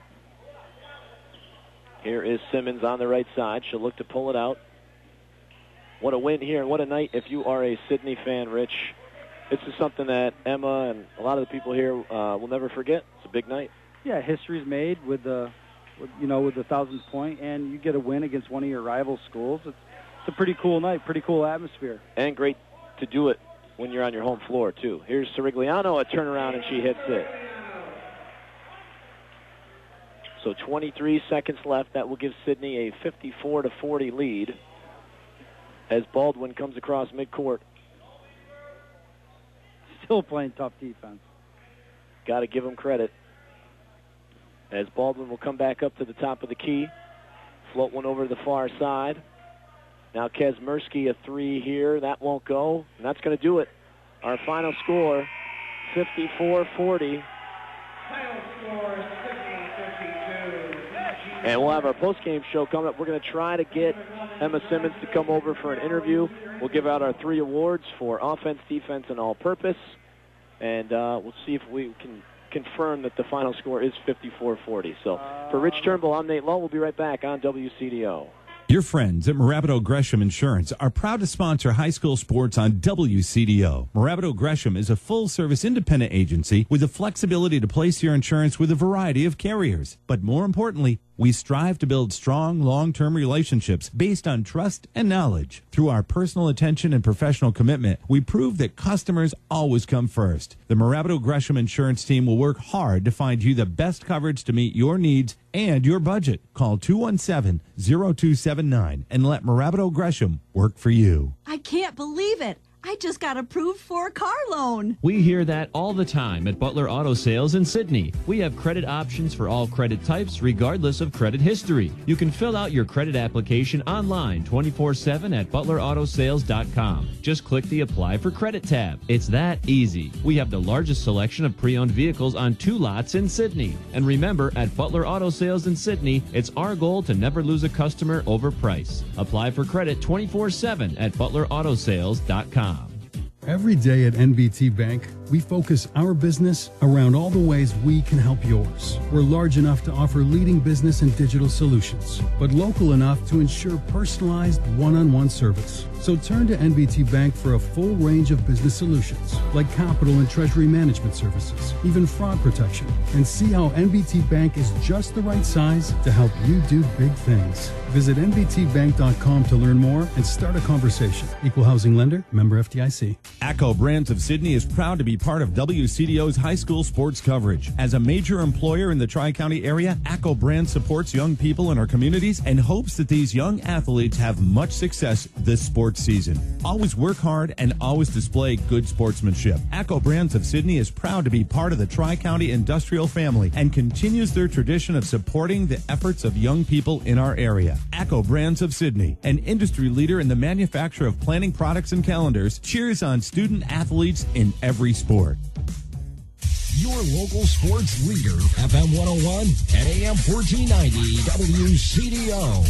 Here is Simmons on the right side. She'll look to pull it out. What a win here, and what a night if you are a Sydney fan, Rich. This is something that Emma and a lot of the people here uh, will never forget. It's a big night. Yeah, history's made with the, with, you know, with the thousandth point, and you get a win against one of your rival schools. It's, it's a pretty cool night, pretty cool atmosphere. And great to do it when you're on your home floor, too. Here's Sirigliano, a turnaround, and she hits it. So twenty-three seconds left. That will give Sydney a fifty-four to forty lead as Baldwin comes across midcourt. Still playing tough defense. Got to give him credit. As Baldwin will come back up to the top of the key. Float one over to the far side. Now Kazmersky, a three here. That won't go, and that's going to do it. Our final score, fifty-four forty. Final score is fifty fifty-two. And we'll have our post-game show coming up. We're going to try to get Emma Simmons to come over for an interview. We'll give out our three awards for offense, defense, and all-purpose. And uh, we'll see if we can confirm that the final score is fifty-four forty. So for Rich Turnbull, I'm Nate Lowe. We'll be right back on W C D O. Your friends at Marabato Gresham Insurance are proud to sponsor high school sports on W C D O. Marabato Gresham is a full-service independent agency with the flexibility to place your insurance with a variety of carriers. But more importantly, we strive to build strong, long-term relationships based on trust and knowledge. Through our personal attention and professional commitment, we prove that customers always come first. The Marabato Gresham Insurance team will work hard to find you the best coverage to meet your needs and your budget. Call two one seven, zero two seven nine and let Marabato Gresham work for you. I can't believe it. I just got approved for a car loan. We hear that all the time at Butler Auto Sales in Sydney. We have credit options for all credit types, regardless of credit history. You can fill out your credit application online twenty-four seven at butler auto sales dot com. Just click the Apply for Credit tab. It's that easy. We have the largest selection of pre-owned vehicles on two lots in Sydney. And remember, at Butler Auto Sales in Sydney, it's our goal to never lose a customer over price. Apply for credit twenty-four seven at butler auto sales dot com. Every day at N B T Bank, we focus our business around all the ways we can help yours. We're large enough to offer leading business and digital solutions, but local enough to ensure personalized one-on-one service. So turn to N B T Bank for a full range of business solutions, like capital and treasury management services, even fraud protection, and see how N B T Bank is just the right size to help you do big things. Visit N B T bank dot com to learn more and start a conversation. Equal housing lender, member F D I C. ACCO Brands of Sydney is proud to be part of W C D O's high school sports coverage. As a major employer in the Tri-County area, ACCO Brands supports young people in our communities and hopes that these young athletes have much success this sports season. Always work hard and always display good sportsmanship. ACCO Brands of Sydney is proud to be part of the Tri-County industrial family and continues their tradition of supporting the efforts of young people in our area. ACCO Brands of Sydney, an industry leader in the manufacture of planning products and calendars, cheers on student athletes in every sport. Your local sports leader, F M one oh one and A M fourteen ninety W C D O.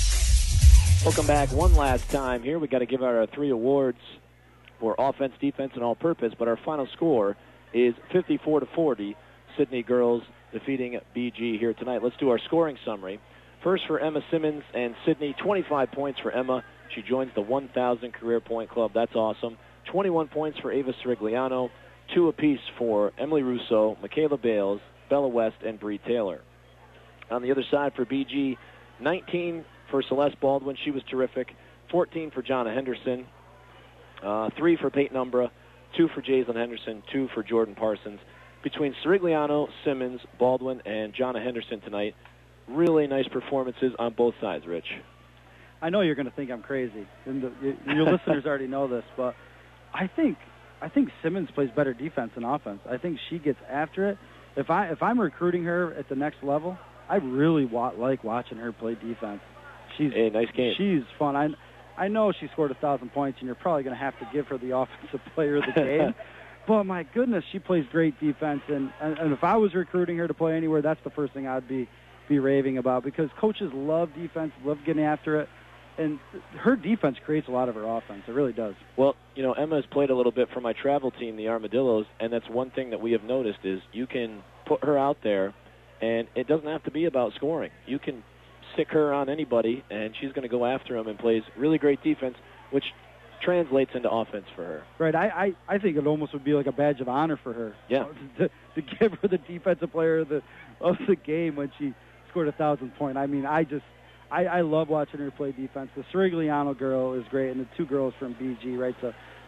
Welcome back one last time here. We got to give out our three awards for offense, defense, and all-purpose, but our final score is fifty-four to forty. Sydney girls defeating B G here tonight. Let's do our scoring summary. First for Emma Simmons and Sydney, twenty-five points for Emma. She joins the one thousand career point club. That's awesome. twenty-one points for Ava Sirigliano, two apiece for Emily Russo, Michaela Bales, Bella West, and Bree Taylor. On the other side for B G, nineteen for Celeste Baldwin. She was terrific. fourteen for Jonna Henderson, uh, three for Peyton Umbra, two for Jaislyn Henderson, two for Jordan Parsons. Between Sirigliano, Simmons, Baldwin, and Jonna Henderson tonight, really nice performances on both sides, Rich. I know you're going to think I'm crazy, and the, your listeners already know this, but I think I think Simmons plays better defense than offense. I think she gets after it. If I if I'm recruiting her at the next level, I really wa- like watching her play defense. She's a nice game. She's fun. I I know she scored a thousand points, and you're probably going to have to give her the offensive player of the game. But my goodness, she plays great defense, and, and and if I was recruiting her to play anywhere, that's the first thing I'd be be raving about, because coaches love defense, love getting after it. And her defense creates a lot of her offense. It really does. Well, you know, Emma has played a little bit for my travel team, the Armadillos, and that's one thing that we have noticed is you can put her out there, and it doesn't have to be about scoring. You can stick her on anybody, and she's going to go after them and plays really great defense, which translates into offense for her. Right. I, I, I think it almost would be like a badge of honor for her. Yeah. To, to give her the defensive player of the, of the game when she scored a thousand point. I mean, I just... I, I love watching her play defense. The Sirigliano girl is great, and the two girls from B G, right? So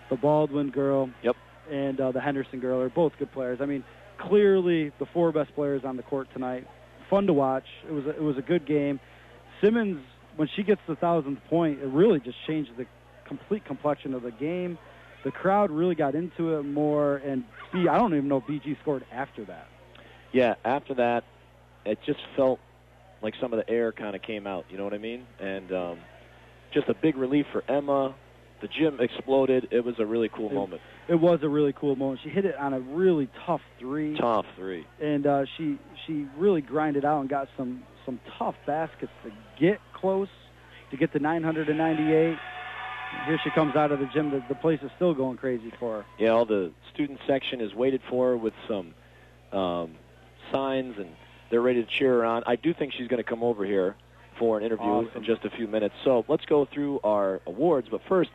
the Baldwin girl, Yep. and uh, the Henderson girl are both good players. I mean, clearly the four best players on the court tonight. Fun to watch. It was a, it was a good game. Simmons, when she gets the thousandth point, it really just changed the complete complexion of the game. The crowd really got into it more, and B, I don't even know if B G scored after that. Yeah, after that, it just felt like some of the air kind of came out, you know what I mean? And um, just a big relief for Emma. The gym exploded. It was a really cool it, moment. It was a really cool moment. She hit it on a really tough three. Tough three. And uh, she she really grinded out and got some, some tough baskets to get close, to get to nine hundred ninety-eight. Here she comes out of the gym. The, the place is still going crazy for her. Yeah, all the student section is waited for her with some um, signs, and they're ready to cheer her on. I do think she's going to come over here for an interview Awesome. in just a few minutes. So let's go through our awards. But first,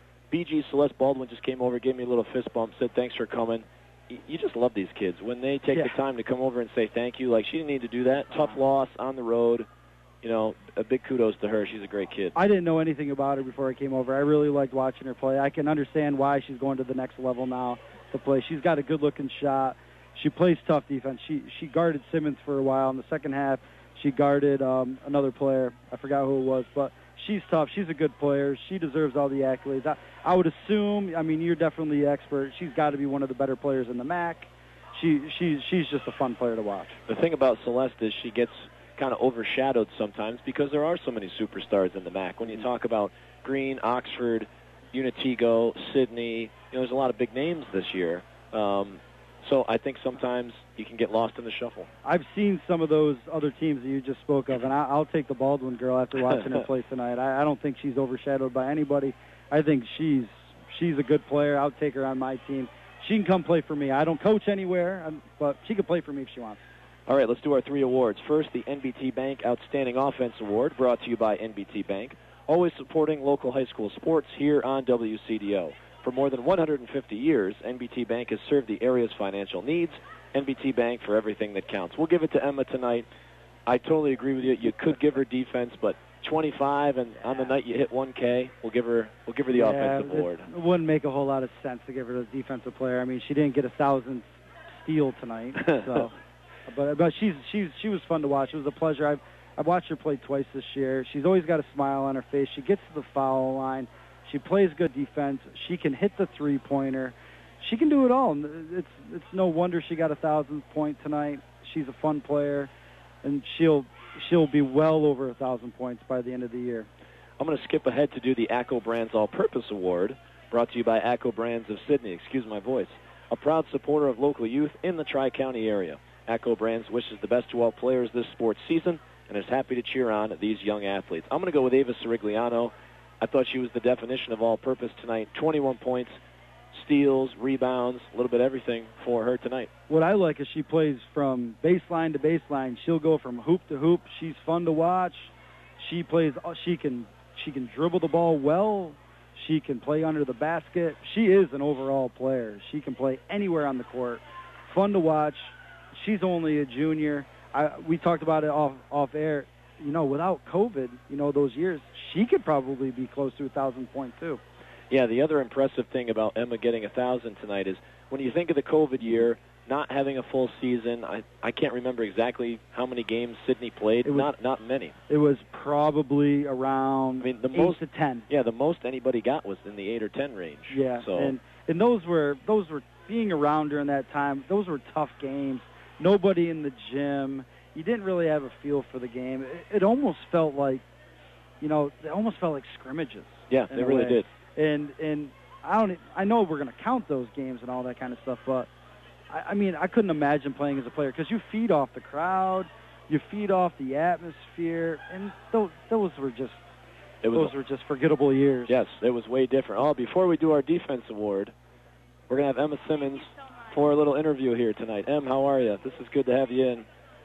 B G Celeste Baldwin just came over, gave me a little fist bump, said thanks for coming. Y- You just love these kids. When they take Yeah. the time to come over and say thank you, like she didn't need to do that. Tough loss on the road. You know, a big kudos to her. She's a great kid. I didn't know anything about her before I came over. I really liked watching her play. I can understand why she's going to the next level now to play. She's got a good-looking shot. She plays tough defense. She she guarded Simmons for a while. In the second half, she guarded um, another player. I forgot who it was, but she's tough. She's a good player. She deserves all the accolades. I, I would assume, I mean, you're definitely the expert. She's got to be one of the better players in the M A C. She, she's, she's just a fun player to watch. The thing about Celeste is she gets kind of overshadowed sometimes because there are so many superstars in the M A C. When you talk about Green, Oxford, Unitigo, Sydney, you know, there's a lot of big names this year. Um, so I think sometimes you can get lost in the shuffle. I've seen some of those other teams that you just spoke of, and I, I'll take the Baldwin girl after watching her play tonight. I, I don't think she's overshadowed by anybody. I think she's she's a good player. I'll take her on my team. She can come play for me. I don't coach anywhere, um, but she can play for me if she wants. All right, let's do our three awards. First, the N B T Bank Outstanding Offense Award, brought to you by N B T Bank, always supporting local high school sports here on W C D O. For more than one hundred fifty years, N B T Bank has served the area's financial needs. N B T Bank for everything that counts. We'll give it to Emma tonight. I totally agree with you. You could give her defense, but twenty-five, and on the night you hit one K, we'll give her we'll give her the yeah, offensive it, award. It wouldn't make a whole lot of sense to give her the defensive player. I mean, she didn't get a thousand steal tonight, so. But but she's she's she was fun to watch. It was a pleasure. I've I've watched her play twice this year. She's always got a smile on her face. She gets to the foul line. She plays good defense. She can hit the three pointer. She can do it all. It's it's no wonder she got a thousandth point tonight. She's a fun player, and she'll she'll be well over a thousand points by the end of the year. I'm going to skip ahead to do the ACCO Brands All-Purpose Award, brought to you by ACCO Brands of Sydney. Excuse my voice. A proud supporter of local youth in the Tri-County area. ACCO Brands wishes the best to all players this sports season and is happy to cheer on these young athletes. I'm going to go with Ava Sirigliano. I thought she was the definition of all-purpose tonight. twenty-one points, steals, rebounds, a little bit of everything for her tonight. What I like is she plays from baseline to baseline. She'll go from hoop to hoop. She's fun to watch. She plays. She can she can dribble the ball well. She can play under the basket. She is an overall player. She can play anywhere on the court. Fun to watch. She's only a junior. I, we talked about it off off air. You know, without COVID, you know, those years, she could probably be close to a thousand point too. Yeah, the other impressive thing about Emma getting a thousand tonight is when you think of the COVID year, not having a full season. I I can't remember exactly how many games Sydney played. It was, not not many. It was probably around I mean, the eight most to ten. Yeah, the most anybody got was in the eight or ten range. Yeah, So and and those were those were being around during that time. Those were tough games. Nobody in the gym. You didn't really have a feel for the game. It, it almost felt like, you know, it almost felt like scrimmages. yeah, in they a really way. did. And and I don't. I know we're going to count those games and all that kind of stuff, but I, I mean, I couldn't imagine playing as a player because you feed off the crowd, you feed off the atmosphere, and those those were just It was those were just forgettable years. Yes, it was way different. Oh, before we do our defense award, we're going to have Emma Simmons for a little interview here tonight. Em, how are you? This is good to have you in.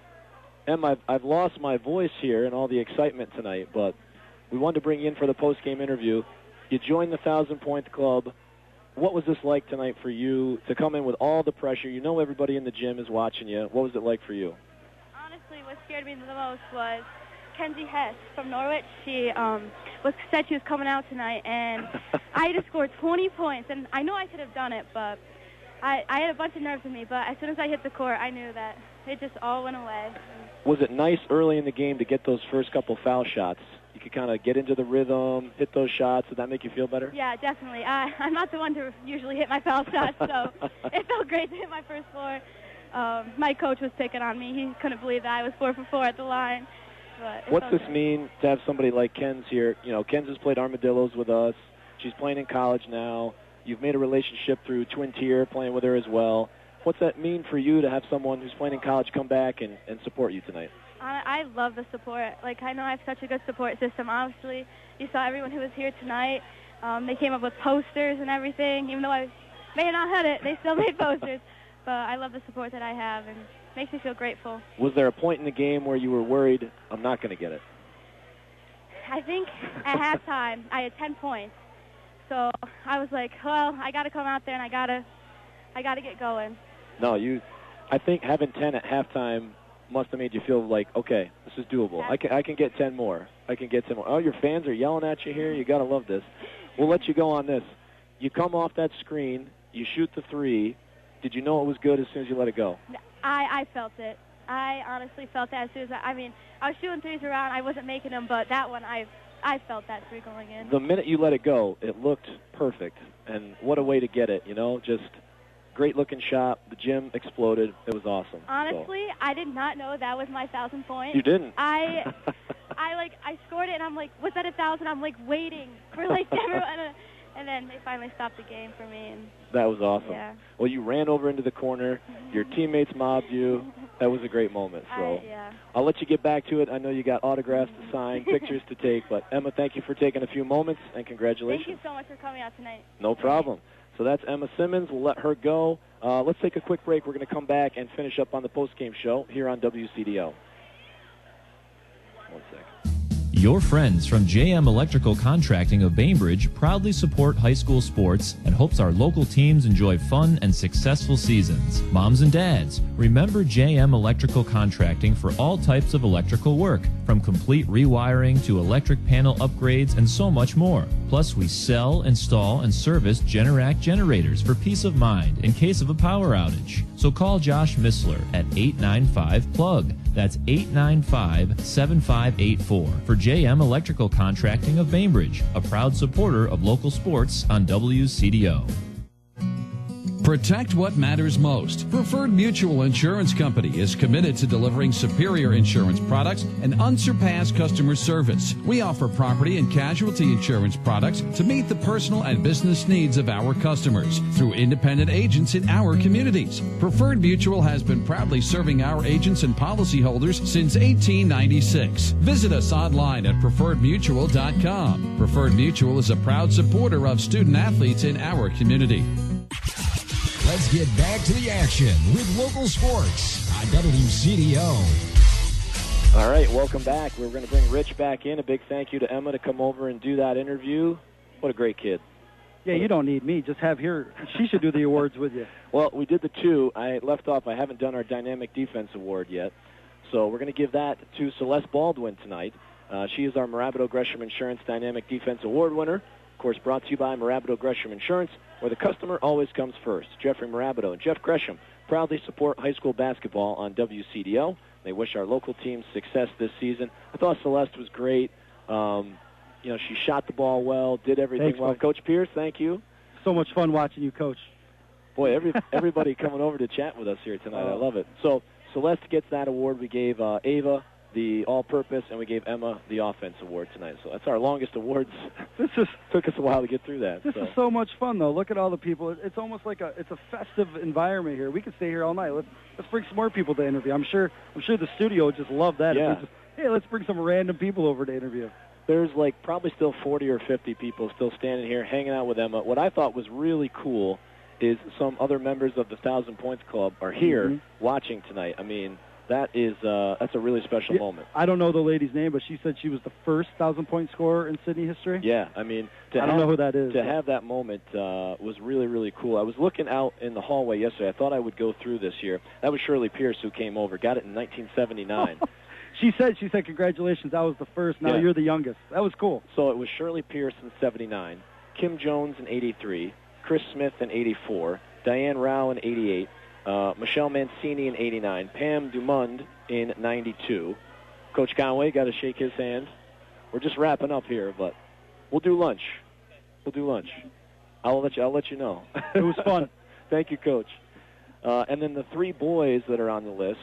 Em, I've, I've lost my voice here and all the excitement tonight, but we wanted to bring you in for the post-game interview. You joined the Thousand Point Club. What was this like tonight for you to come in with all the pressure? You know everybody in the gym is watching you. What was it like for you? Honestly, what scared me the most was Kenzie Hess from Norwich. She um, was said she was coming out tonight, and I had to score twenty points. And I know I could have done it, but I, I had a bunch of nerves in me. But as soon as I hit the court, I knew that it just all went away. Was it nice early in the game to get those first couple foul shots? You could kind of get into the rhythm, hit those shots. Did that make you feel better? Yeah, definitely. I, I'm not the one to usually hit my foul shots, so it felt great to hit my first four. Um, my coach was picking on me. He couldn't believe that I was four for four at the line. But What's this mean to have somebody like Ken's here? You know, Ken's has played Armadillos with us. She's playing in college now. You've made a relationship through Twin Tier, playing with her as well. What's that mean for you to have someone who's playing in college come back and, and support you tonight? I, I love the support. Like, I know I have such a good support system. Obviously, you saw everyone who was here tonight. Um, they came up with posters and everything. Even though I may have not had it, they still made posters. But I love the support that I have, and it makes me feel grateful. Was there a point in the game where you were worried, I'm not going to get it? I think at halftime I had ten points. So I was like, well, I got to come out there and I got to I got to get going. No, you I think having ten at halftime must have made you feel like, okay, this is doable. I can I can get ten more. I can get ten more. Oh, your fans are yelling at you here. You got to love this. We'll let you go on this. You come off that screen, you shoot the three. Did you know it was good as soon as you let it go? I, I felt it. I honestly felt that as soon as I, I mean, I was shooting threes around. I wasn't making them, but that one, I I felt that three going in. The minute you let it go, it looked perfect. And what a way to get it, you know, just great-looking shot. The gym exploded. It was awesome. Honestly, so. I did not know that was my thousand point. You didn't? I, I like, I scored it, and I'm like, was that a thousand? I'm like waiting for like everyone. And then they finally stopped the game for me. And that was awesome. Yeah. Well, you ran over into the corner. Your teammates mobbed you. That was a great moment. So I, yeah. I'll let you get back to it. I know you got autographs to sign, pictures to take. But, Emma, thank you for taking a few moments, and congratulations. Thank you so much for coming out tonight. No problem. So that's Emma Simmons. We'll let her go. Uh, let's take a quick break. We're going to come back and finish up on the postgame show here on W C D O. One second. Your friends from J M Electrical Contracting of Bainbridge proudly support high school sports and hopes our local teams enjoy fun and successful seasons. Moms and dads, remember J M Electrical Contracting for all types of electrical work, from complete rewiring to electric panel upgrades and so much more. Plus, we sell, install, and service Generac generators for peace of mind in case of a power outage. So call Josh Missler at eight nine five plug. That's eight nine five, seven five eight four for J M Electrical Contracting of Bainbridge, a proud supporter of local sports on W C D O. Protect what matters most. Preferred Mutual Insurance Company is committed to delivering superior insurance products and unsurpassed customer service. We offer property and casualty insurance products to meet the personal and business needs of our customers through independent agents in our communities. Preferred Mutual has been proudly serving our agents and policyholders since eighteen ninety-six. Visit us online at preferred mutual dot com. Preferred Mutual is a proud supporter of student athletes in our community. Let's get back to the action with local sports on W C D O. All right, welcome back. We're going to bring Rich back in. A big thank you to Emma to come over and do that interview. What a great kid. Yeah, you don't need me. Just have her. She should do the awards with you. Well, we did the two. I left off. I haven't done our Dynamic Defense Award yet. So we're going to give that to Celeste Baldwin tonight. Uh, she is our Marabito Gresham Insurance Dynamic Defense Award winner. Of course, brought to you by Marabito Gresham Insurance, where the customer always comes first. Jeffrey Marabito and Jeff Gresham proudly support high school basketball on W C D O. They wish our local team success this season. I thought Celeste was great. Um, you know, she shot the ball well, did everything Thanks, well. Mike. Coach Pierce, thank you. So much fun watching you coach. Boy, every everybody coming over to chat with us here tonight. I love it. So Celeste gets that award. We gave uh, Ava the all-purpose, and we gave Emma the offense award tonight. So that's our longest awards. This is took us a while to get through that. This so. is so much fun, though. Look at all the people. It's almost like a it's a festive environment here. We could stay here all night. Let's let's bring some more people to interview. I'm sure I'm sure the studio would just love that. Yeah. If we just, hey, let's bring some random people over to interview. There's like probably still forty or fifty people still standing here hanging out with Emma. What I thought was really cool is some other members of the Thousand Points Club are here mm-hmm. watching tonight. I mean, that is uh, that's a really special yeah, moment. I don't know the lady's name, but she said she was the first thousand-point scorer in Sydney history. Yeah, I mean, to I have, don't know who that is. To but. have that moment uh, was really, really cool. I was looking out in the hallway yesterday. I thought I would go through this here. That was Shirley Pierce who came over. Got it in nineteen seventy-nine. She said, she said, congratulations, I was the first. Now Yeah. you're the youngest. That was cool. So it was Shirley Pierce in seventy-nine, Kim Jones in eighty-three, Chris Smith in eighty-four, Diane Rao in eighty-eight, uh, Michelle Mancini in eighty-nine, Pam Dumond in ninety-two. Coach Conway, got to shake his hand. We're just wrapping up here, but we'll do lunch. We'll do lunch. I'll let you, I'll let you know. It was fun. Thank you, Coach. Uh, and then the three boys that are on the list,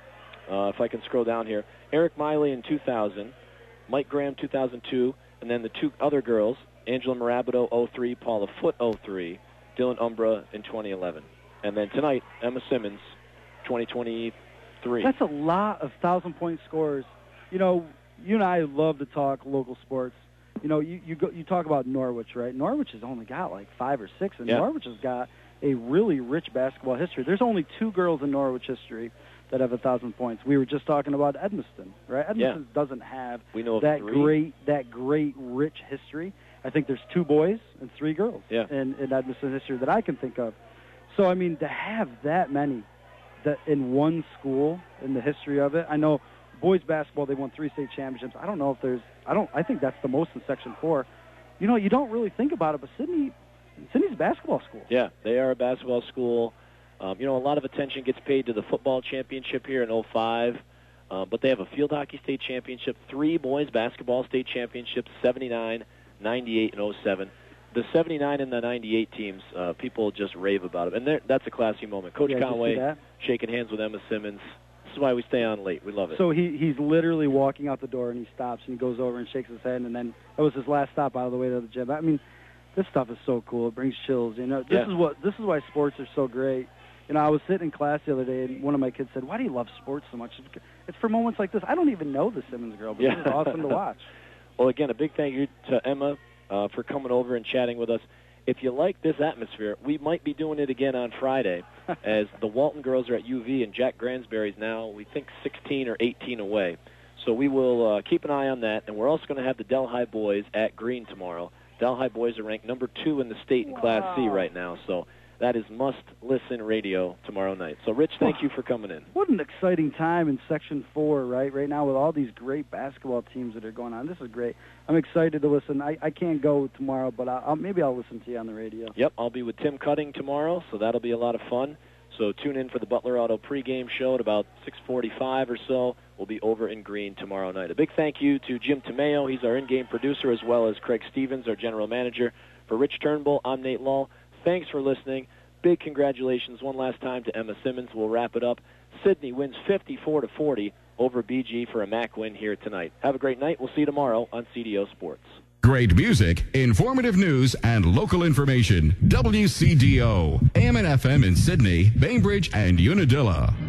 uh, if I can scroll down here, Eric Miley in two thousand, Mike Graham two thousand two, and then the two other girls, Angela Marabito oh three, Paula Foote oh three, Dylan Umbra in twenty eleven. And then tonight, Emma Simmons, twenty twenty-three. That's a lot of thousand-point scorers. You know, you and I love to talk local sports. You know, you you, go, you talk about Norwich, right? Norwich has only got like five or six, and Yeah. Norwich has got a really rich basketball history. There's only two girls in Norwich history that have a thousand points. We were just talking about Edmiston, right? Edmiston Yeah. doesn't have We know of that three. great that great rich history. I think there's two boys and three girls Yeah. in, in Edmiston history that I can think of. So I mean, to have that many that in one school in the history of it, I know boys basketball, they won three state championships. I don't know if there's, I don't, I think that's the most in Section four. You know, you don't really think about it, but Sydney, Sydney's a basketball school. Yeah, they are a basketball school. Um, you know, a lot of attention gets paid to the football championship here in oh five, uh, but they have a field hockey state championship, three boys basketball state championships, seventy-nine, ninety-eight, and oh seven. The seventy-nine and the ninety-eight teams, uh, people just rave about them, and they're- that's a classy moment. Coach Yeah, did you see Conway that? shaking hands with Emma Simmons. This is why we stay on late. We love it. So he he's literally walking out the door, and he stops, and he goes over and shakes his head, and then that was his last stop out of the way to the gym. I mean, this stuff is so cool. It brings chills. You know, this Yeah. is what this is why sports are so great. You know, I was sitting in class the other day, and one of my kids said, "Why do you love sports so much?" It's for moments like this. I don't even know the Simmons girl, but Yeah. this is awesome to watch. Well, again, a big thank you to Emma uh, for coming over and chatting with us. If you like this atmosphere, we might be doing it again on Friday as the Walton girls are at U V and Jack Gransberry's now, we think, sixteen or eighteen away. So we will uh, keep an eye on that, and we're also going to have the Delhi boys at Green tomorrow. Delhi boys are ranked number two in the state in Class C right now, so that is must-listen radio tomorrow night. So, Rich, thank you for coming in. What an exciting time in Section four, right? Right now with all these great basketball teams that are going on. This is great. I'm excited to listen. I, I can't go tomorrow, but I'll, I'll, maybe I'll listen to you on the radio. Yep, I'll be with Tim Cutting tomorrow, so that'll be a lot of fun. So tune in for the Butler Auto pregame show at about six forty-five or so. We'll be over in Green tomorrow night. A big thank you to Jim Tomeo. He's our in-game producer, as well as Craig Stevens, our general manager. For Rich Turnbull, I'm Nate Lull. Thanks for listening. Big congratulations one last time to Emma Simmons. We'll wrap it up. Sydney wins fifty-four to forty over B G for a M A C win here tonight. Have a great night. We'll see you tomorrow on C D O Sports. Great music, informative news, and local information. W C D O, A M and F M in Sydney, Bainbridge, and Unadilla.